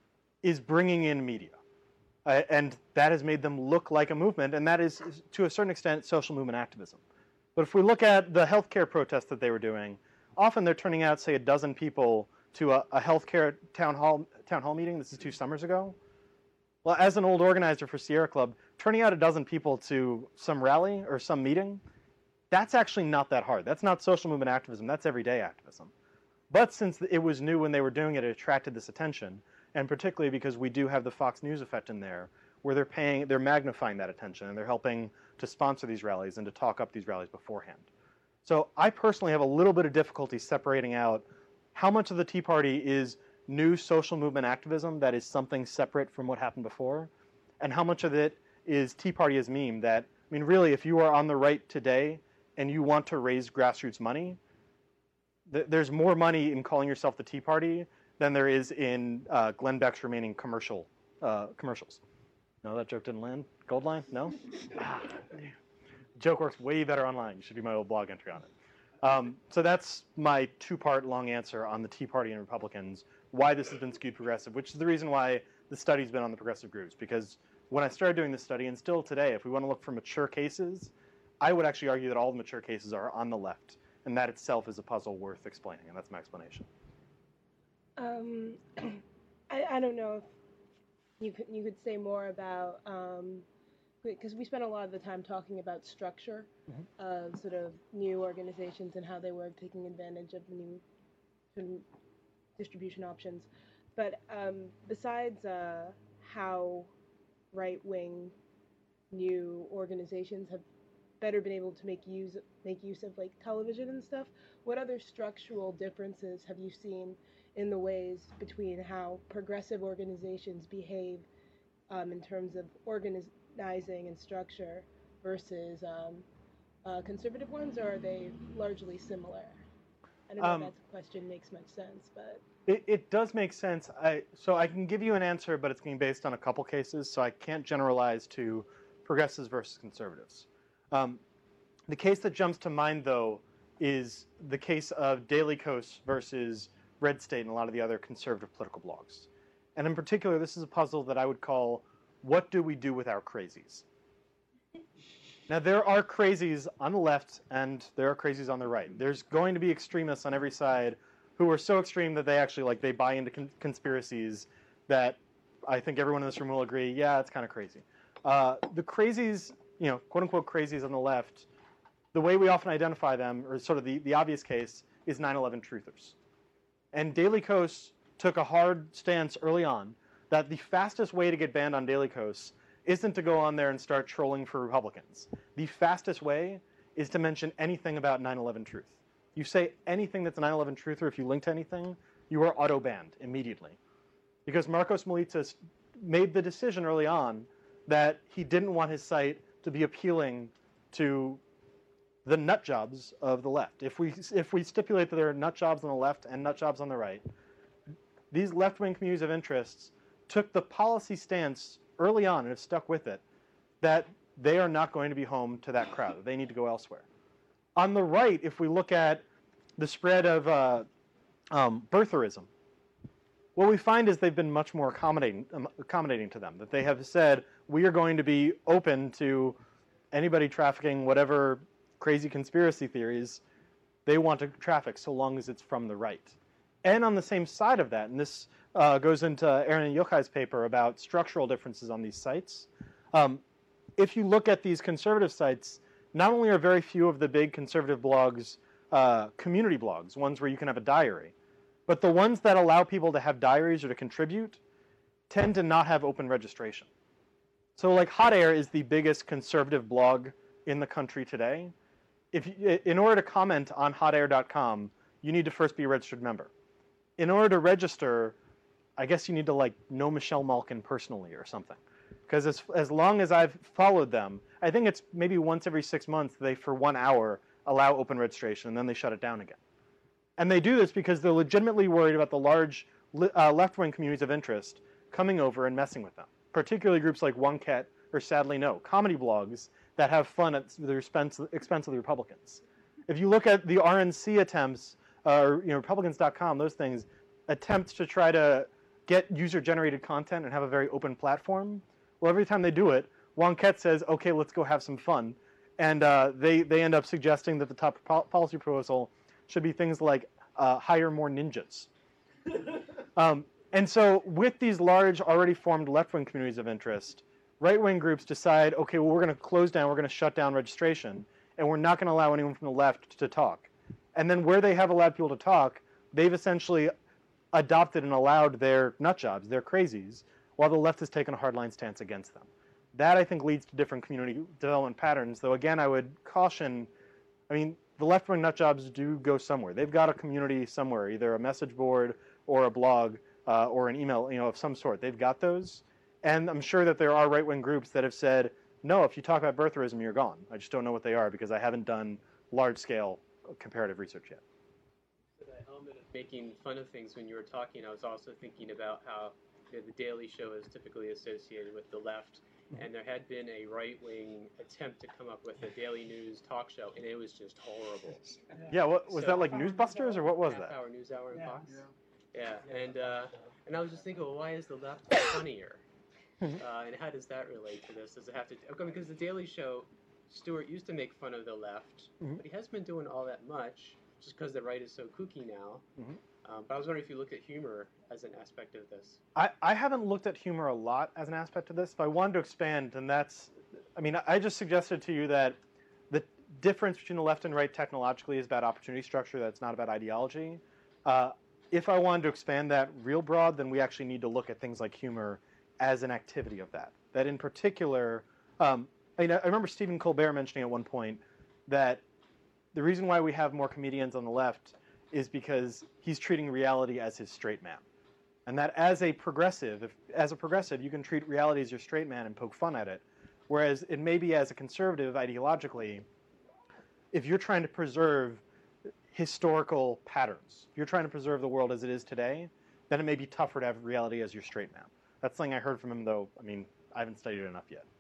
is bringing in media. Uh, and that has made them look like a movement, and that is, to a certain extent, social movement activism. But if we look at the healthcare protests that they were doing, often they're turning out, say, a dozen people to a, a healthcare town hall, town hall meeting. This is two summers ago. Well, as an old organizer for Sierra Club, turning out a dozen people to some rally or some meeting, that's actually not that hard. That's not social movement activism. That's everyday activism. But since it was new when they were doing it, it attracted this attention, and particularly because we do have the Fox News effect in there, where they're paying, they're magnifying that attention, and they're helping to sponsor these rallies and to talk up these rallies beforehand. So I personally have a little bit of difficulty separating out how much of the Tea Party is new social movement activism that is something separate from what happened before, and how much of it is Tea Party as meme that, I mean, really, if you are on the right today and you want to raise grassroots money, th- there's more money in calling yourself the Tea Party than there is in uh, Glenn Beck's remaining commercial uh, commercials. No, that joke didn't land? Gold line? No? Ah, joke works way better online. You should be my old blog entry on it. Um, so that's my two-part long answer on the Tea Party and Republicans, why this has been skewed progressive, which is the reason why the study's been on the progressive groups. Because when I started doing this study, and still today, if we want to look for mature cases, I would actually argue that all the mature cases are on the left, and that itself is a puzzle worth explaining, and that's my explanation.
Um, I, I don't know if you could you could say more about, um, because we spent a lot of the time talking about structure
Mhm.
of sort of new organizations and how they work, taking advantage of the new, new distribution options. But um, besides uh, how right-wing new organizations have better been able to make use make use of like television and stuff, what other structural differences have you seen in the ways between how progressive organizations behave um, in terms of organizing and structure versus um, uh, conservative ones, or are they largely similar? I don't know
Um,
if that question makes much sense, but...
It, it does make sense. I, so I can give you an answer, but it's going to be based on a couple cases, so I can't generalize to progressives versus conservatives. Um, the case that jumps to mind, though, is the case of Daily Kos versus Red State and a lot of the other conservative political blogs. And in particular, this is a puzzle that I would call, what do we do with our crazies? Now, there are crazies on the left and there are crazies on the right. There's going to be extremists on every side who are so extreme that they actually, like, they buy into con- conspiracies that I think everyone in this room will agree, yeah, it's kind of crazy. Uh, the crazies, you know, quote-unquote crazies on the left, the way we often identify them, or sort of the, the obvious case, is nine eleven truthers. And Daily Kos took a hard stance early on that the fastest way to get banned on Daily Kos isn't to go on there and start trolling for Republicans. The fastest way is to mention anything about nine eleven truth. You say anything that's a nine eleven truther, if you link to anything, you are auto-banned immediately. Because Markos Moulitsas made the decision early on that he didn't want his site to be appealing to the nut jobs of the left. If we, if we stipulate that there are nut jobs on the left and nut jobs on the right, these left-wing communities of interests took the policy stance early on and have stuck with it, that they are not going to be home to that crowd. They need to go elsewhere. On the right, if we look at the spread of uh, um, birtherism, what we find is they've been much more accommodating, um, accommodating to them, that they have said, we are going to be open to anybody trafficking whatever crazy conspiracy theories they want to traffic, so long as it's from the right. And on the same side of that, and this uh, goes into Aaron and Yochai's paper about structural differences on these sites. Um, if you look at these conservative sites, not only are very few of the big conservative blogs uh, community blogs, ones where you can have a diary, but the ones that allow people to have diaries or to contribute tend to not have open registration. So like Hot Air is the biggest conservative blog in the country today. If you, in order to comment on hot air dot com, you need to first be a registered member. In order to register, I guess you need to like know Michelle Malkin personally or something. Because as, as long as I've followed them, I think it's maybe once every six months they, for one hour, allow open registration, and then they shut it down again. And they do this because they're legitimately worried about the large uh, left-wing communities of interest coming over and messing with them. Particularly groups like Wonket or Sadly No, comedy blogs that have fun at the expense, expense of the Republicans. If you look at the R N C attempts, uh, or you know, Republicans dot com, those things, attempts to try to get user-generated content and have a very open platform, well, every time they do it, Wonket says, okay, let's go have some fun. And uh, they, they end up suggesting that the top po- policy proposal should be things like uh, hire more ninjas. um, and so with these large, already formed left-wing communities of interest, right-wing groups decide, okay, well, we're going to close down, we're going to shut down registration, and we're not going to allow anyone from the left to talk. And then where they have allowed people to talk, they've essentially adopted and allowed their nut jobs, their crazies, while the left has taken a hardline stance against them. That, I think, leads to different community development patterns, though, again, I would caution, I mean, the left-wing nut jobs do go somewhere. They've got a community somewhere, either a message board or a blog uh, or an email, you know, of some sort. They've got those. And I'm sure that there are right-wing groups that have said, no, if you talk about birtherism, you're gone. I just don't know what they are because I haven't done large-scale comparative research yet.
So that element of making fun of things when you were talking, I was also thinking about how you know, the Daily Show is typically associated with the left, and there had been a right-wing attempt to come up with a daily news talk show, and it was just horrible.
Yeah, what, was
So-
that like Newsbusters or what was
Half
that?
Hour News Hour in
Yeah.
Fox. Yeah, and uh, and I was just thinking, well, why is the left funnier? uh, and how does that relate to this? Does it have to? Okay, because the Daily Show, Stewart used to make fun of the left,
Mhm.
but he hasn't been doing all that much, just because the right is so kooky now.
Mhm.
Um, but I was wondering if you look at humor as an aspect of this.
I, I haven't looked at humor a lot as an aspect of this. If I wanted to expand, then that's, I mean, I just suggested to you that the difference between the left and right technologically is about opportunity structure, that's not about ideology. Uh, if I wanted to expand that real broad, then we actually need to look at things like humor as an activity of that. That in particular, um, I mean, I remember Stephen Colbert mentioning at one point that the reason why we have more comedians on the left is because he's treating reality as his straight man. And that as a progressive, if, as a progressive, you can treat reality as your straight man and poke fun at it. Whereas it may be as a conservative ideologically, if you're trying to preserve historical patterns, if you're trying to preserve the world as it is today, then it may be tougher to have reality as your straight man. That's something I heard from him, though, I mean, I haven't studied it enough yet.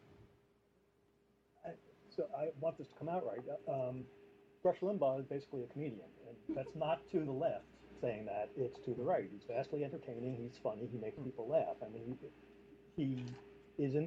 So I want this to come out right. Um, Rush Limbaugh is basically a comedian, and that's not to the left saying that, it's to the right. He's vastly entertaining, he's funny, he makes people laugh. I mean, he, he isn't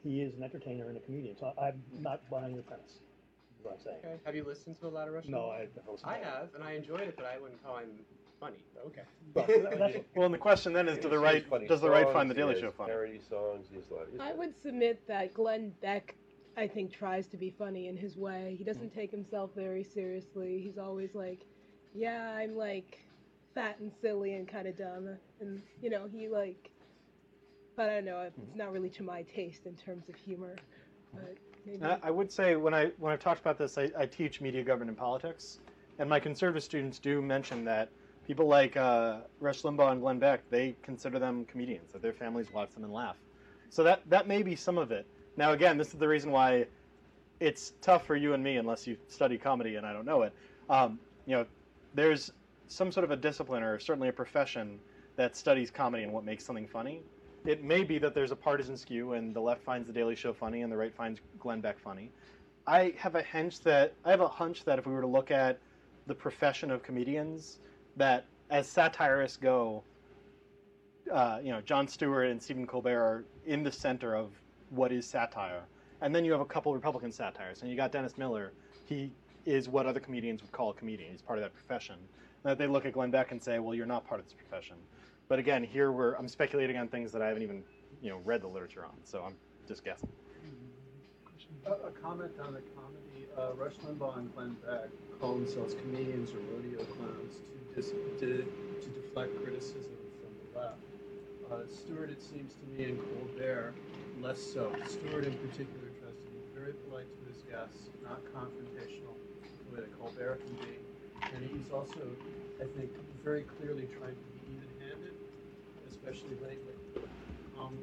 he is an entertainer and a comedian. So I'm not buying the premise. Is what I'm saying.
Okay. Have you listened to a lot of Rush?
No,
Limbaugh?
I never listened
I
to it.
have, and I enjoyed it, but I wouldn't call him funny. But okay.
Well, that's,
Well, and the question then is, do the
He
right
has funny
does the right
songs,
find the
he
Daily
has
Show funny?
Parody songs. He's a lot. he's-
I would submit that Glenn Beck, I think, tries to be funny in his way. He doesn't take himself very seriously. He's always like, yeah, I'm like fat and silly and kind of dumb. And, you know, he like, but I don't know, it's not really to my taste in terms of humor. But maybe.
And I, I would say when I when I've talked about this, I, I teach media, government, and politics, and my conservative students do mention that people like uh, Rush Limbaugh and Glenn Beck, they consider them comedians, that their families watch them and laugh. So that that may be some of it. Now again, this is the reason why it's tough for you and me unless you study comedy and I don't know it. Um, you know, there's some sort of a discipline or certainly a profession that studies comedy and what makes something funny. It may be that there's a partisan skew and the left finds the Daily Show funny and the right finds Glenn Beck funny. I have a hunch that I have a hunch that if we were to look at the profession of comedians, that as satirists go, uh, you know, Jon Stewart and Stephen Colbert are in the center of what is satire. And then you have a couple Republican satires, and you got Dennis Miller. He is what other comedians would call a comedian. He's part of that profession. And that they look at Glenn Beck and say, well, you're not part of this profession. But again, here we're I'm speculating on things that I haven't even, you know, read the literature on, so I'm just guessing.
A, a comment on the comedy. Uh, Rush Limbaugh and Glenn Beck call themselves comedians or rodeo clowns to dis, to, to deflect criticism from the left. Uh, Stewart, it seems to me, and Colbert, less so. Stewart, in particular, tries to be very polite to his guests, not confrontational, the way that Colbert can be. And he's also, I think, very clearly trying to be even-handed, especially lately. Um,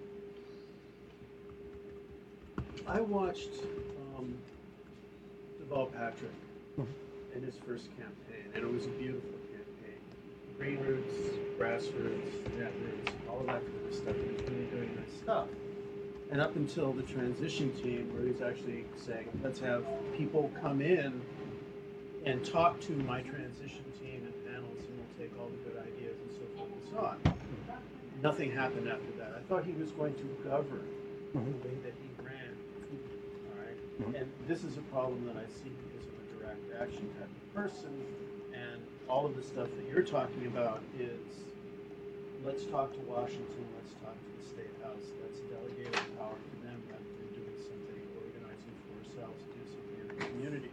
I watched um, Deval Patrick in his first campaign, and it was a beautiful campaign. Green roots, grassroots, net roots, all of that kind of stuff. He was really doing nice stuff. And up until the transition team, where he's actually saying, let's have people come in and talk to my transition team and panels, and we'll take all the good ideas and so forth and so on. Nothing happened after that. I thought he was going to govern the way that he ran. All right, and this is a problem that I see because of a direct action type of person, and all of the stuff that you're talking about is, let's talk to Washington, let's talk to the State House, let's delegate power to them rather than doing something, organizing for ourselves, do something in the communities.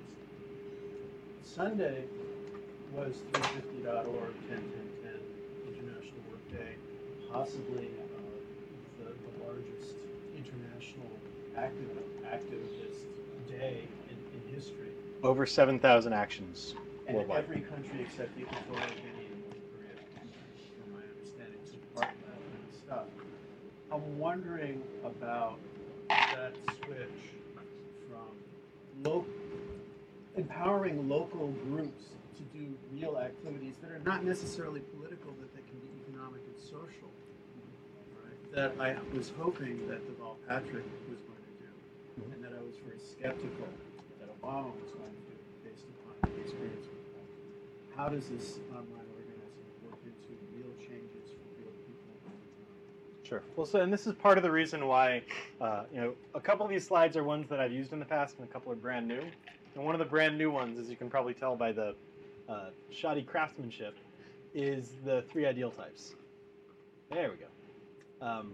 Sunday was three fifty dot org, ten ten ten, International Work Day, possibly uh, the, the largest international activ activist day in, in history.
Over seven thousand actions
And
worldwide.
every country except the Equatorial Guinea and North Korea, from my understanding, took part in that kind of stuff. I'm wondering about that switch from local empowering local groups to do real activities that are not necessarily political, that they can be economic and social. Right? That I was hoping that Deval Patrick was going to do,
Mhm.
and that I was very skeptical that Obama was going to do based upon the experience with that. How does this online organizing work into real changes for real people?
Sure. Well, so and this is part of the reason why, uh, you know, a couple of these slides are ones that I've used in the past, and a couple are brand new. And one of the brand new ones, as you can probably tell by the uh, shoddy craftsmanship, is the three ideal types. There we go. Um,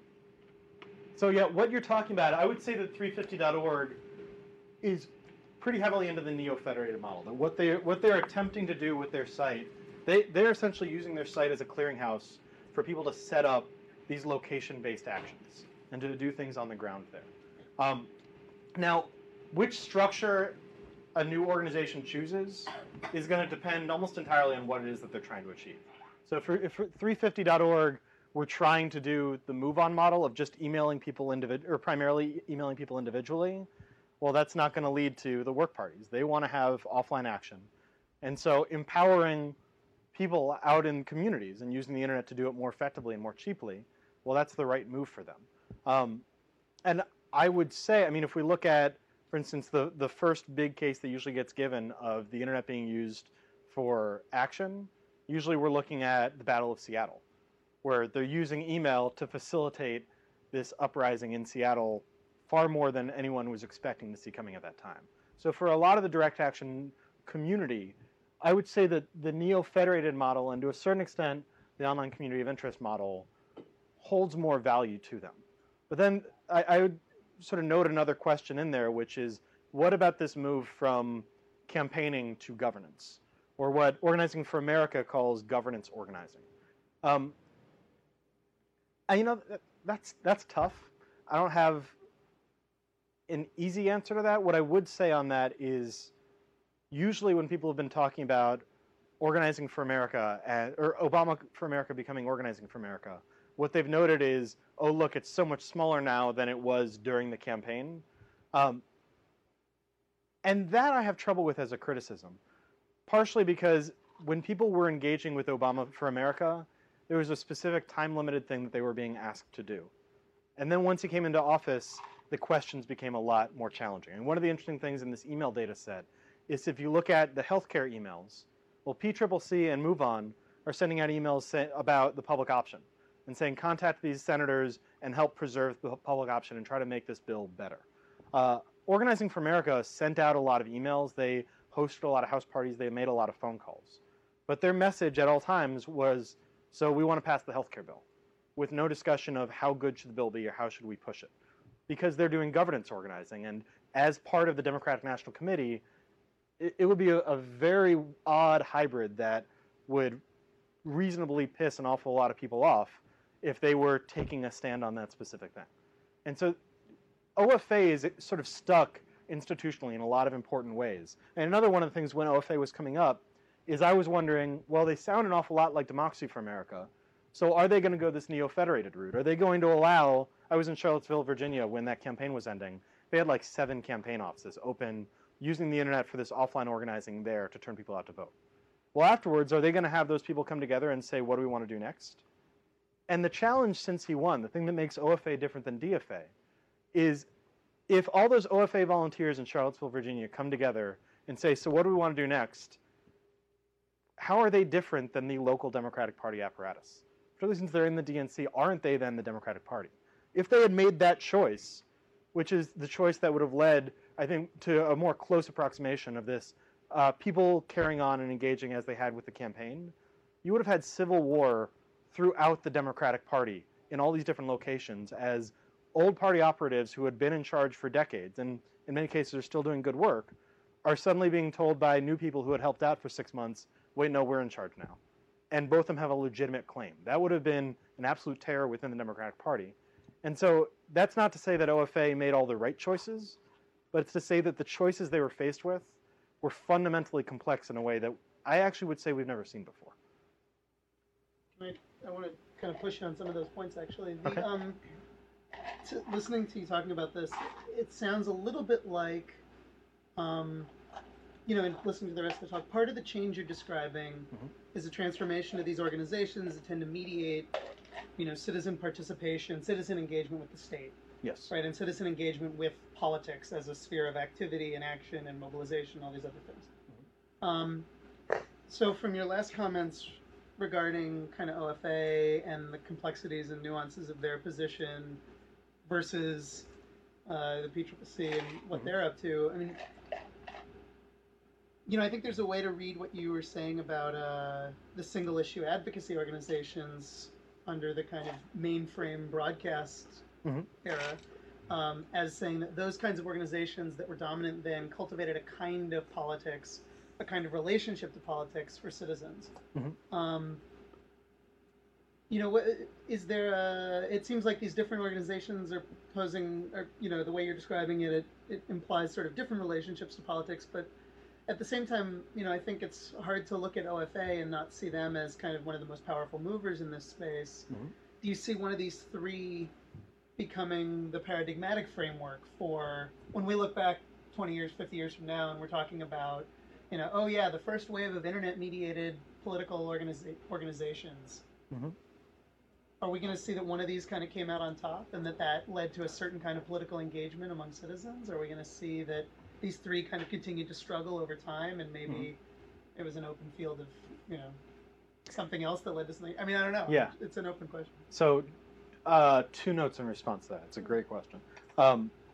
so yeah, what you're talking about, I would say that three fifty dot org is pretty heavily into the neo-federated model. That what they what they're attempting to do with their site, they they're essentially using their site as a clearinghouse for people to set up these location-based actions and to do things on the ground there. Um, now, which structure a new organization chooses is going to depend almost entirely on what it is that they're trying to achieve. So if, if three fifty dot org were trying to do the move-on model of just emailing people individ or primarily emailing people individually, well, that's not going to lead to the work parties. They want to have offline action. And so empowering people out in communities and using the internet to do it more effectively and more cheaply, well, that's the right move for them. Um, and I would say, I mean, if we look at, for instance, the, the first big case that usually gets given of the internet being used for action, usually we're looking at the Battle of Seattle, where they're using email to facilitate this uprising in Seattle far more than anyone was expecting to see coming at that time. So for a lot of the direct action community, I would say that the neo-federated model, and to a certain extent, the online community of interest model, holds more value to them. But then I, I would sort of note another question in there, which is, what about this move from campaigning to governance, or what Organizing for America calls governance organizing? Um, and, you know, that's that's tough. I don't have an easy answer to that. What I would say on that is, usually when people have been talking about Organizing for America, and, or Obama for America becoming Organizing for America, what they've noted is, oh, look, it's so much smaller now than it was during the campaign. Um, and that I have trouble with as a criticism, partially because when people were engaging with Obama for America, there was a specific time-limited thing that they were being asked to do. And then once he came into office, the questions became a lot more challenging. And one of the interesting things in this email data set is if you look at the healthcare emails, well, P C C C and MoveOn are sending out emails say, about the public option and saying contact these senators and help preserve the public option and try to make this bill better. Uh, Organizing for America sent out a lot of emails. They hosted a lot of house parties. They made a lot of phone calls. But their message at all times was, so we want to pass the healthcare bill, with no discussion of how good should the bill be or how should we push it. Because they're doing governance organizing. And as part of the Democratic National Committee, it, it would be a, a very odd hybrid that would reasonably piss an awful lot of people off if they were taking a stand on that specific thing. And so O F A is sort of stuck institutionally in a lot of important ways. And another one of the things when O F A was coming up is I was wondering, well, they sound an awful lot like Democracy for America. So are they going to go this neo-federated route? Are they going to allow, I was in Charlottesville, Virginia when that campaign was ending. They had like seven campaign offices open, using the internet for this offline organizing there to turn people out to vote. Well, afterwards, are they going to have those people come together and say, what do we want to do next? And the challenge since he won, the thing that makes O F A different than D F A, is if all those O F A volunteers in Charlottesville, Virginia come together and say, so what do we want to do next? How are they different than the local Democratic Party apparatus? Particularly since they're in the D N C, aren't they then the Democratic Party? If they had made that choice, which is the choice that would have led, I think, to a more close approximation of this, uh, people carrying on and engaging as they had with the campaign, you would have had civil war throughout the Democratic Party in all these different locations as old party operatives who had been in charge for decades, and in many cases are still doing good work, are suddenly being told by new people who had helped out for six months, wait, no, we're in charge now. And both of them have a legitimate claim. That would have been an absolute terror within the Democratic Party. And so that's not to say that O F A made all the right choices, but it's to say that the choices they were faced with were fundamentally complex in a way that I actually would say we've never seen before.
I, I want to kind of push you on some of those points, actually. The,
Okay.
um, to, listening to you talking about this, it sounds a little bit like, um, you know, and listening to the rest of the talk, part of the change you're describing
mm-hmm.
is a transformation of these organizations that tend to mediate, you know, citizen participation, citizen engagement with the state.
Yes.
Right, and citizen engagement with politics as a sphere of activity and action and mobilization, all these other things. Mm-hmm. Um, so from your last comments regarding kind of O F A and the complexities and nuances of their position versus uh, the P C C C and what mm-hmm. they're up to, I mean, you know, I think there's a way to read what you were saying about uh, the single issue advocacy organizations under the kind of mainframe broadcast mm-hmm. era, um, as saying that those kinds of organizations that were dominant then cultivated a kind of politics, a kind of relationship to politics for citizens. Mm-hmm. Um, you know, is there a, it seems like these different organizations are posing, or, you know, the way you're describing it, it, it implies sort of different relationships to politics, but at the same time, you know, I think it's hard to look at O F A and not see them as kind of one of the most powerful movers in this space. Mm-hmm. Do you see one of these three becoming the paradigmatic framework for when we look back twenty years, fifty years from now, and we're talking about, you know, oh yeah, the first wave of internet-mediated political organiza- organizations. Mm-hmm. Are we going to see that one of these kind of came out on top and that that led to a certain kind of political engagement among citizens? Or are we going to see that these three kind of continued to struggle over time and maybe mm-hmm. it was an open field of, you know, something else that led to something? I mean, I don't know.
Yeah.
It's an open question.
So uh, two notes in response to that. It's a great question. Um,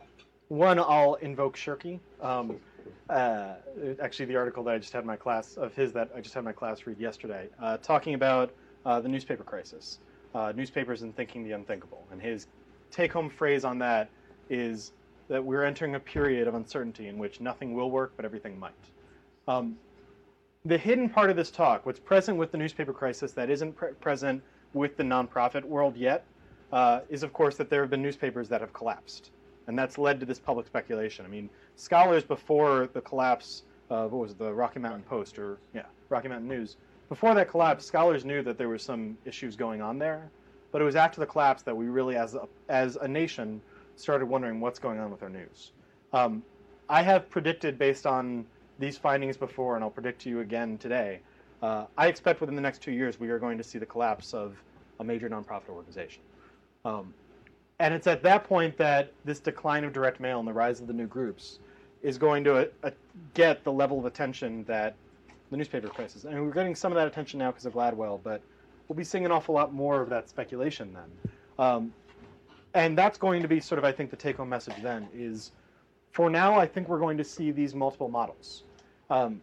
One, I'll invoke Shirky. Um, uh, actually, the article that I just had in my class of his that I just had my class read yesterday, uh, talking about uh, the newspaper crisis, uh, newspapers and thinking the unthinkable. And his take-home phrase on that is that we're entering a period of uncertainty in which nothing will work, but everything might. Um, the hidden part of this talk, what's present with the newspaper crisis that isn't pre- present with the nonprofit world yet, uh, is of course that there have been newspapers that have collapsed. And that's led to this public speculation. I mean, scholars before the collapse of, what was it, the Rocky Mountain Post, or, yeah, Rocky Mountain News, before that collapse, scholars knew that there were some issues going on there, but it was after the collapse that we really, as a, as a nation, started wondering what's going on with our news. Um, I have predicted, based on these findings before, and I'll predict to you again today, uh, I expect within the next two years we are going to see the collapse of a major nonprofit organization. Um, And it's at that point that this decline of direct mail and the rise of the new groups is going to uh, uh, get the level of attention that the newspaper crisis. And we're getting some of that attention now because of Gladwell, but we'll be seeing an awful lot more of that speculation then. Um, and that's going to be sort of, I think, the take-home message then is, for now, I think we're going to see these multiple models. Um,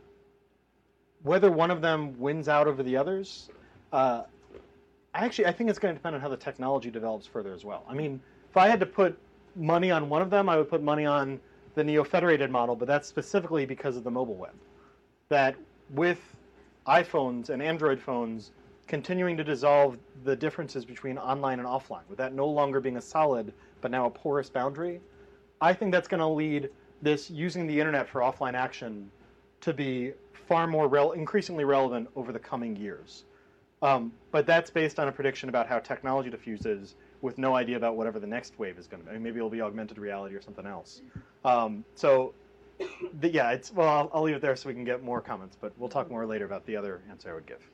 whether one of them wins out over the others, uh, Actually, I think it's going to depend on how the technology develops further as well. I mean, if I had to put money on one of them, I would put money on the neo-federated model, but that's specifically because of the mobile web. That with iPhones and Android phones continuing to dissolve the differences between online and offline, with that no longer being a solid, but now a porous boundary, I think that's going to lead this using the internet for offline action to be far more rel- increasingly relevant over the coming years. Um, but that's based on a prediction about how technology diffuses with no idea about whatever the next wave is going to be. I mean, maybe it'll be augmented reality or something else. Um, so, the, yeah, it's well, I'll, I'll leave it there so we can get more comments, but we'll talk more later about the other answer I would give.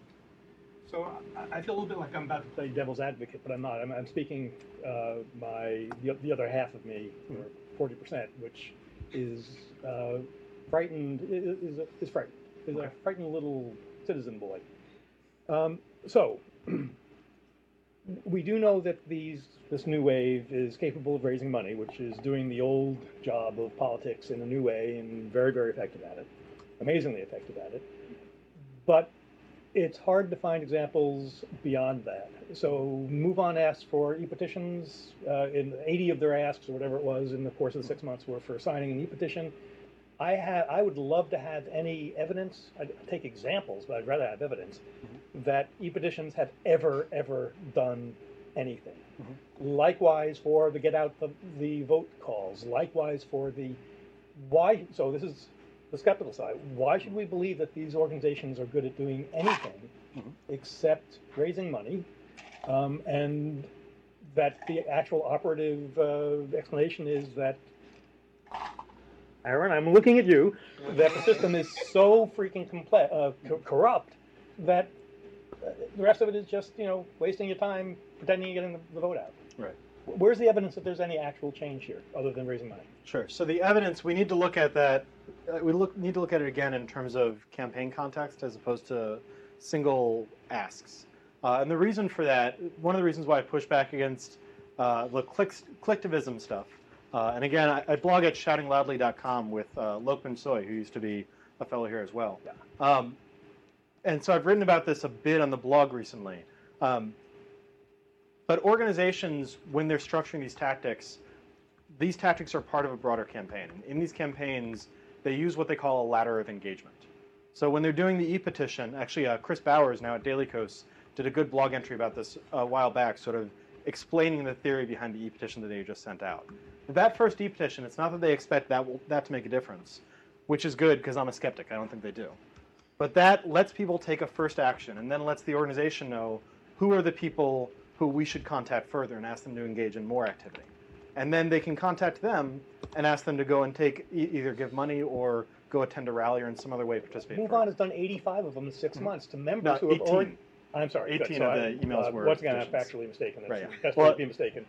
So I, I feel a little bit like I'm about to play devil's advocate, but I'm not. I'm, I'm speaking uh, my the, the other half of me, or forty percent, which is uh, frightened, is, is, is frightened, is
Okay.
a frightened little citizen boy. Um, so, we do know that these this new wave is capable of raising money, which is doing the old job of politics in a new way, and very, very effective at it, amazingly effective at it. But it's hard to find examples beyond that. So, MoveOn asked for e-petitions. Uh, in eighty of their asks, or whatever it was, in the course of the six months, were for signing an e-petition. I have, I would love to have any evidence. I'd take examples, but I'd rather have evidence mm-hmm. that e-petitions have ever, ever done anything. Mm-hmm. Likewise for the get out the, the vote calls. Likewise for the why. So this is the skeptical side. Why should we believe that these organizations are good at doing anything mm-hmm. except raising money, um, and that the actual operative uh, explanation is that, Aaron, I'm looking at you, that the system is so freaking comple- uh, co- corrupt that uh, the rest of it is just, you know, wasting your time pretending you're getting the, the vote out.
Right.
Where's the evidence that there's any actual change here, other than raising money?
Sure. So the evidence, we need to look at that, uh, we look, need to look at it again in terms of campaign context as opposed to single asks. Uh, and the reason for that, one of the reasons why I push back against uh, the click, clicktivism stuff, Uh, and again, I, I blog at shouting loudly dot com with uh, Lokman Soy, who used to be a fellow here as well.
Yeah.
Um, and so I've written about this a bit on the blog recently. Um, but organizations, when they're structuring these tactics, these tactics are part of a broader campaign. In these campaigns, they use what they call a ladder of engagement. So when they're doing the e-petition, actually uh, Chris Bowers, now at Daily Kos, did a good blog entry about this a while back, sort of explaining the theory behind the e-petition that they just sent out. That first e-petition, it's not that they expect that will, that to make a difference, which is good because I'm a skeptic. I don't think they do. But that lets people take a first action and then lets the organization know who are the people who we should contact further and ask them to engage in more activity. And then they can contact them and ask them to go and take e- either give money or go attend a rally or in some other way participate.
MoveOn has done eighty-five of them in six mm-hmm. months to members
no,
who have already... I'm sorry.
eighteen
good. So
of the
I,
emails
uh,
were
once again,
petitions.
I'm factually mistaken. That's,
right, yeah.
that's
well,
be mistaken.
Sure.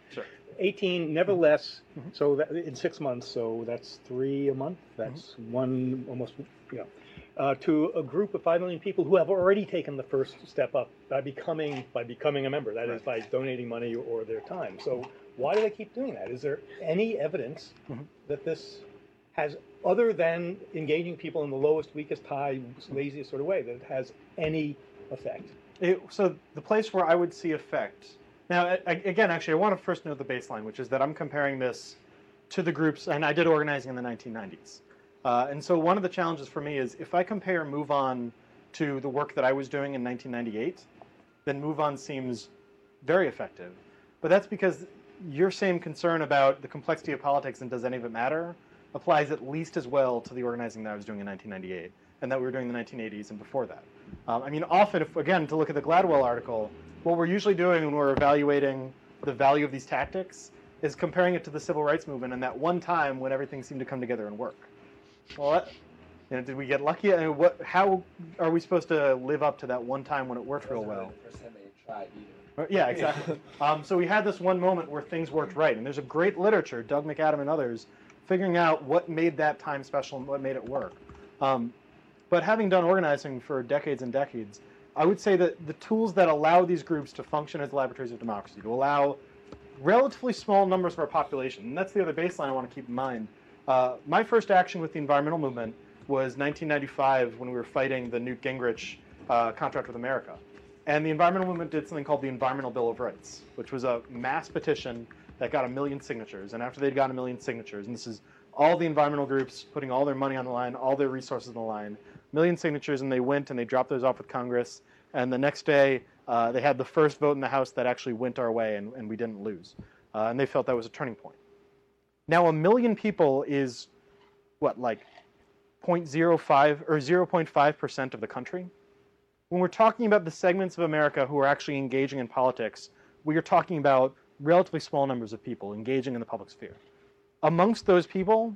eighteen, nevertheless,
Mhm.
so that, in six months, so that's three a month, that's one, almost, you know, uh, to a group of five million people who have already taken the first step up by becoming, by becoming a member, that is by donating money or their time. So why do they keep doing that? Is there any evidence
Mhm.
that this has, other than engaging people in the lowest, weakest, high, laziest sort of way, that it has any effect?
It, so the place where I would see effect. Now, a- a- again, actually, I want to first note the baseline, which is that I'm comparing this to the groups, and I did organizing in the nineteen nineties. Uh, and so one of the challenges for me is if I compare MoveOn to the work that I was doing in nineteen ninety-eight, then MoveOn seems very effective. But that's because your same concern about the complexity of politics and does any of it matter applies at least as well to the organizing that I was doing in nineteen ninety-eight and that we were doing in the nineteen eighties and before that. Um, I mean, often, if again, to look at the Gladwell article, what we're usually doing when we're evaluating the value of these tactics is comparing it to the civil rights movement and that one time when everything seemed to come together and work. Well, that, you know, did we get lucky? I mean, what, how are we supposed to live up to that one time when it worked real well?
Really the first time they tried either.
Yeah, exactly. um, so we had this one moment where things worked right, and there's a great literature, Doug McAdam and others, figuring out what made that time special and what made it work. Um, but having done organizing for decades and decades, I would say that the tools that allow these groups to function as laboratories of democracy, to allow relatively small numbers of our population, and that's the other baseline I want to keep in mind. Uh, my first action with the environmental movement was nineteen ninety-five when we were fighting the Newt Gingrich uh, contract with America. And the environmental movement did something called the Environmental Bill of Rights, which was a mass petition that got a million signatures. And after they'd gotten a million signatures, and this is all the environmental groups putting all their money on the line, all their resources on the line, million signatures, and they went and they dropped those off with Congress. And the next day, uh, they had the first vote in the House that actually went our way, and, and we didn't lose. Uh, and they felt that was a turning point. Now, a million people is, what, like zero point zero five or zero point five percent of the country? When we're talking about the segments of America who are actually engaging in politics, we are talking about relatively small numbers of people engaging in the public sphere. Amongst those people,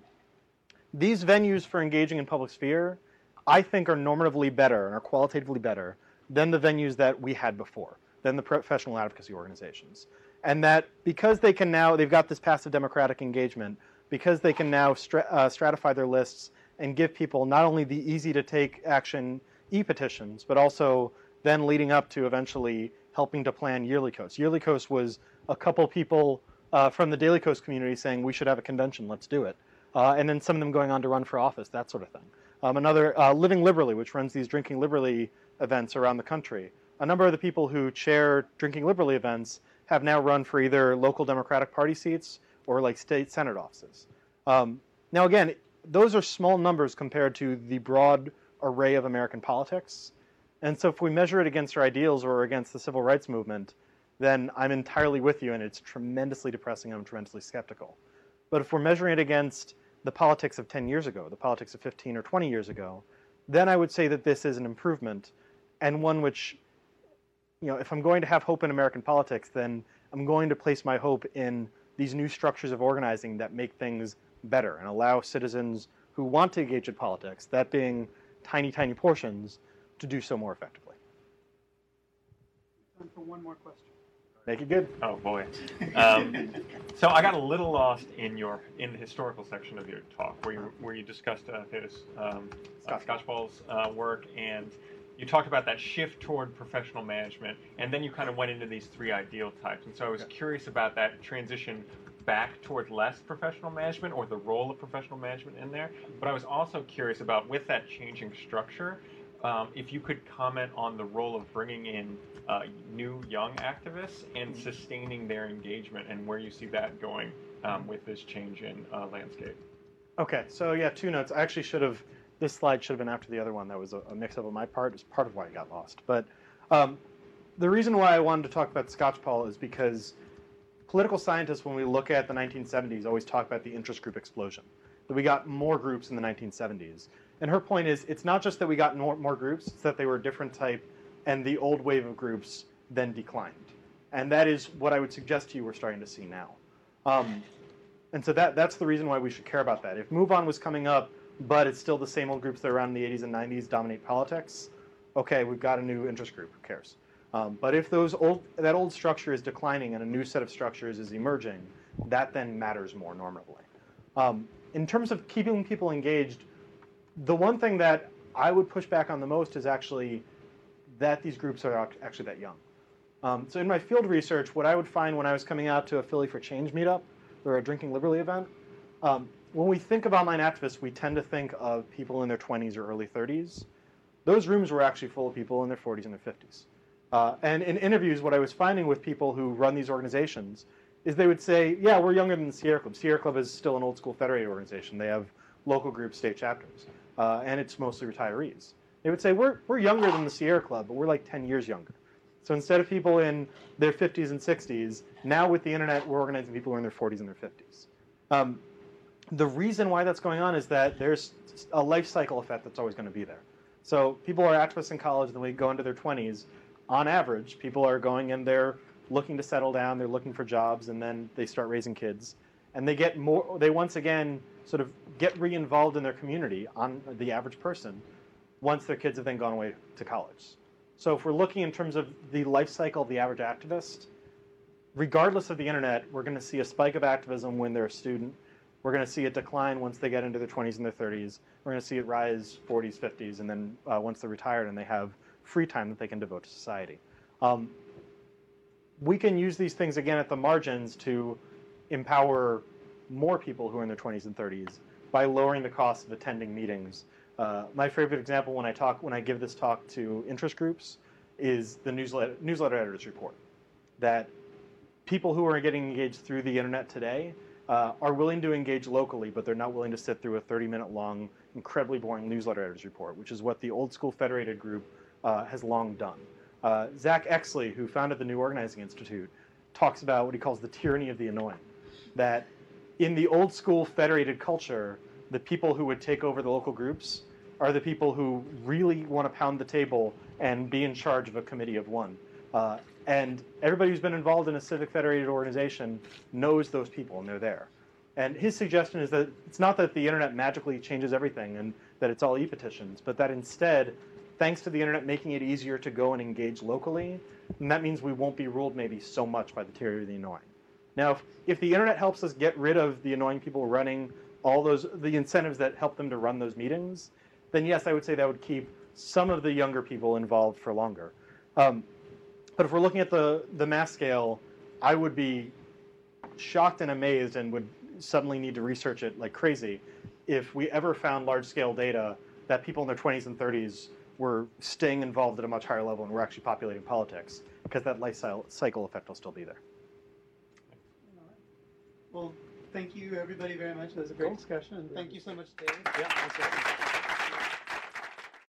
these venues for engaging in public sphere, I think, are normatively better and are qualitatively better than the venues that we had before, than the professional advocacy organizations. And that because they can now, they've got this passive democratic engagement, because they can now strat- uh, stratify their lists and give people not only the easy to take action e-petitions, but also then leading up to eventually helping to plan Yearly Coast. Yearly Coast was a couple people uh, from the Daily Coast community saying we should have a convention, let's do it. Uh, and then some of them going on to run for office, that sort of thing. Um, another, uh, Living Liberally, which runs these Drinking Liberally events around the country. A number of the people who chair Drinking Liberally events have now run for either local Democratic Party seats or like state Senate offices. Um, now again, those are small numbers compared to the broad array of American politics. And so if we measure it against our ideals or against the civil rights movement, then I'm entirely with you and it's tremendously depressing and I'm tremendously skeptical. But if we're measuring it against the politics of ten years ago, the politics of fifteen or twenty years ago, then I would say that this is an improvement and one which, you know, if I'm going to have hope in American politics, then I'm going to place my hope in these new structures of organizing that make things better and allow citizens who want to engage in politics, that being tiny, tiny portions, to do so more effectively.
Time for one more question.
Make it good.
Oh boy. Um, so I got a little lost in your in the historical section of your talk, where you where you discussed uh, his um, uh, Scotchball's uh, work, and you talked about that shift toward professional management, and then you kind of went into these three ideal types. And so I was curious about that transition back toward less professional management, or the role of professional management in there. But I was also curious about, with that changing structure, um, if you could comment on the role of bringing in uh, new young activists and sustaining their engagement, and where you see that going um, with this change in uh, landscape.
Okay, so yeah, two notes. I actually should have, this slide should have been after the other one. That was a, a mix-up on my part. It's part of why I got lost. But um, the reason why I wanted to talk about Scotchball is because political scientists, when we look at the nineteen seventies, always talk about the interest group explosion, that we got more groups in the nineteen seventies. And her point is, it's not just that we got more, more groups, it's that they were a different type, and the old wave of groups then declined. And that is what I would suggest to you we're starting to see now. Um, and so that that's the reason why we should care about that. If MoveOn was coming up, but it's still the same old groups that around in the eighties and nineties dominate politics, okay, we've got a new interest group, who cares? Um, but if those old, that old structure is declining and a new set of structures is emerging, that then matters more normatively. Um, in terms of keeping people engaged, the one thing that I would push back on the most is actually that these groups are actually that young. Um, so in my field research, what I would find when I was coming out to a Philly for Change meetup or a Drinking Liberally event, um, when we think of online activists, we tend to think of people in their twenties or early thirties. Those rooms were actually full of people in their forties and their fifties. Uh, and in interviews, what I was finding with people who run these organizations is they would say, yeah, we're younger than the Sierra Club. Sierra Club is still an old school federated organization. They have local groups, state chapters, uh, and it's mostly retirees. They would say, we're, we're younger than the Sierra Club, but we're like ten years younger. So instead of people in their fifties and sixties, now with the internet, we're organizing people who are in their forties and their fifties. Um, the reason why that's going on is that there's a life cycle effect that's always going to be there. So people are activists in college, and when they go into their twenties, on average, people are going in there looking to settle down, they're looking for jobs, and then they start raising kids. And they get more, they once again sort of get re-involved in their community on the average person once their kids have then gone away to college. So if we're looking in terms of the life cycle of the average activist, regardless of the internet, we're going to see a spike of activism when they're a student. We're going to see it decline once they get into their twenties and their thirties. We're going to see it rise forties, fifties, and then uh, once they're retired and they have free time that they can devote to society. Um, we can use these things again at the margins to empower more people who are in their twenties and thirties by lowering the cost of attending meetings. Uh, my favorite example when I talk, when I give this talk to interest groups, is the newsletter, newsletter editors report. That people who are getting engaged through the internet today uh, are willing to engage locally, but they're not willing to sit through a thirty minute long, incredibly boring newsletter editors report, which is what the old school federated group uh, has long done. Uh, Zach Exley, who founded the New Organizing Institute, talks about what he calls the tyranny of the annoying. That in the old school federated culture, the people who would take over the local groups are the people who really want to pound the table and be in charge of a committee of one. Uh, and everybody who's been involved in a civic federated organization knows those people, and they're there. And his suggestion is that it's not that the internet magically changes everything and that it's all e-petitions, but that instead, thanks to the internet making it easier to go and engage locally, and that means we won't be ruled maybe so much by the tyranny of the annoying. Now, if, if the internet helps us get rid of the annoying people running all those, the incentives that help them to run those meetings, then yes, I would say that would keep some of the younger people involved for longer. Um, but if we're looking at the, the mass scale, I would be shocked and amazed and would suddenly need to research it like crazy if we ever found large-scale data that people in their twenties and thirties were staying involved at a much higher level and were actually populating politics, because that life cycle effect will still be there.
Well, thank you everybody very much. That was a great discussion. And thank you so much, Dave.
Yeah,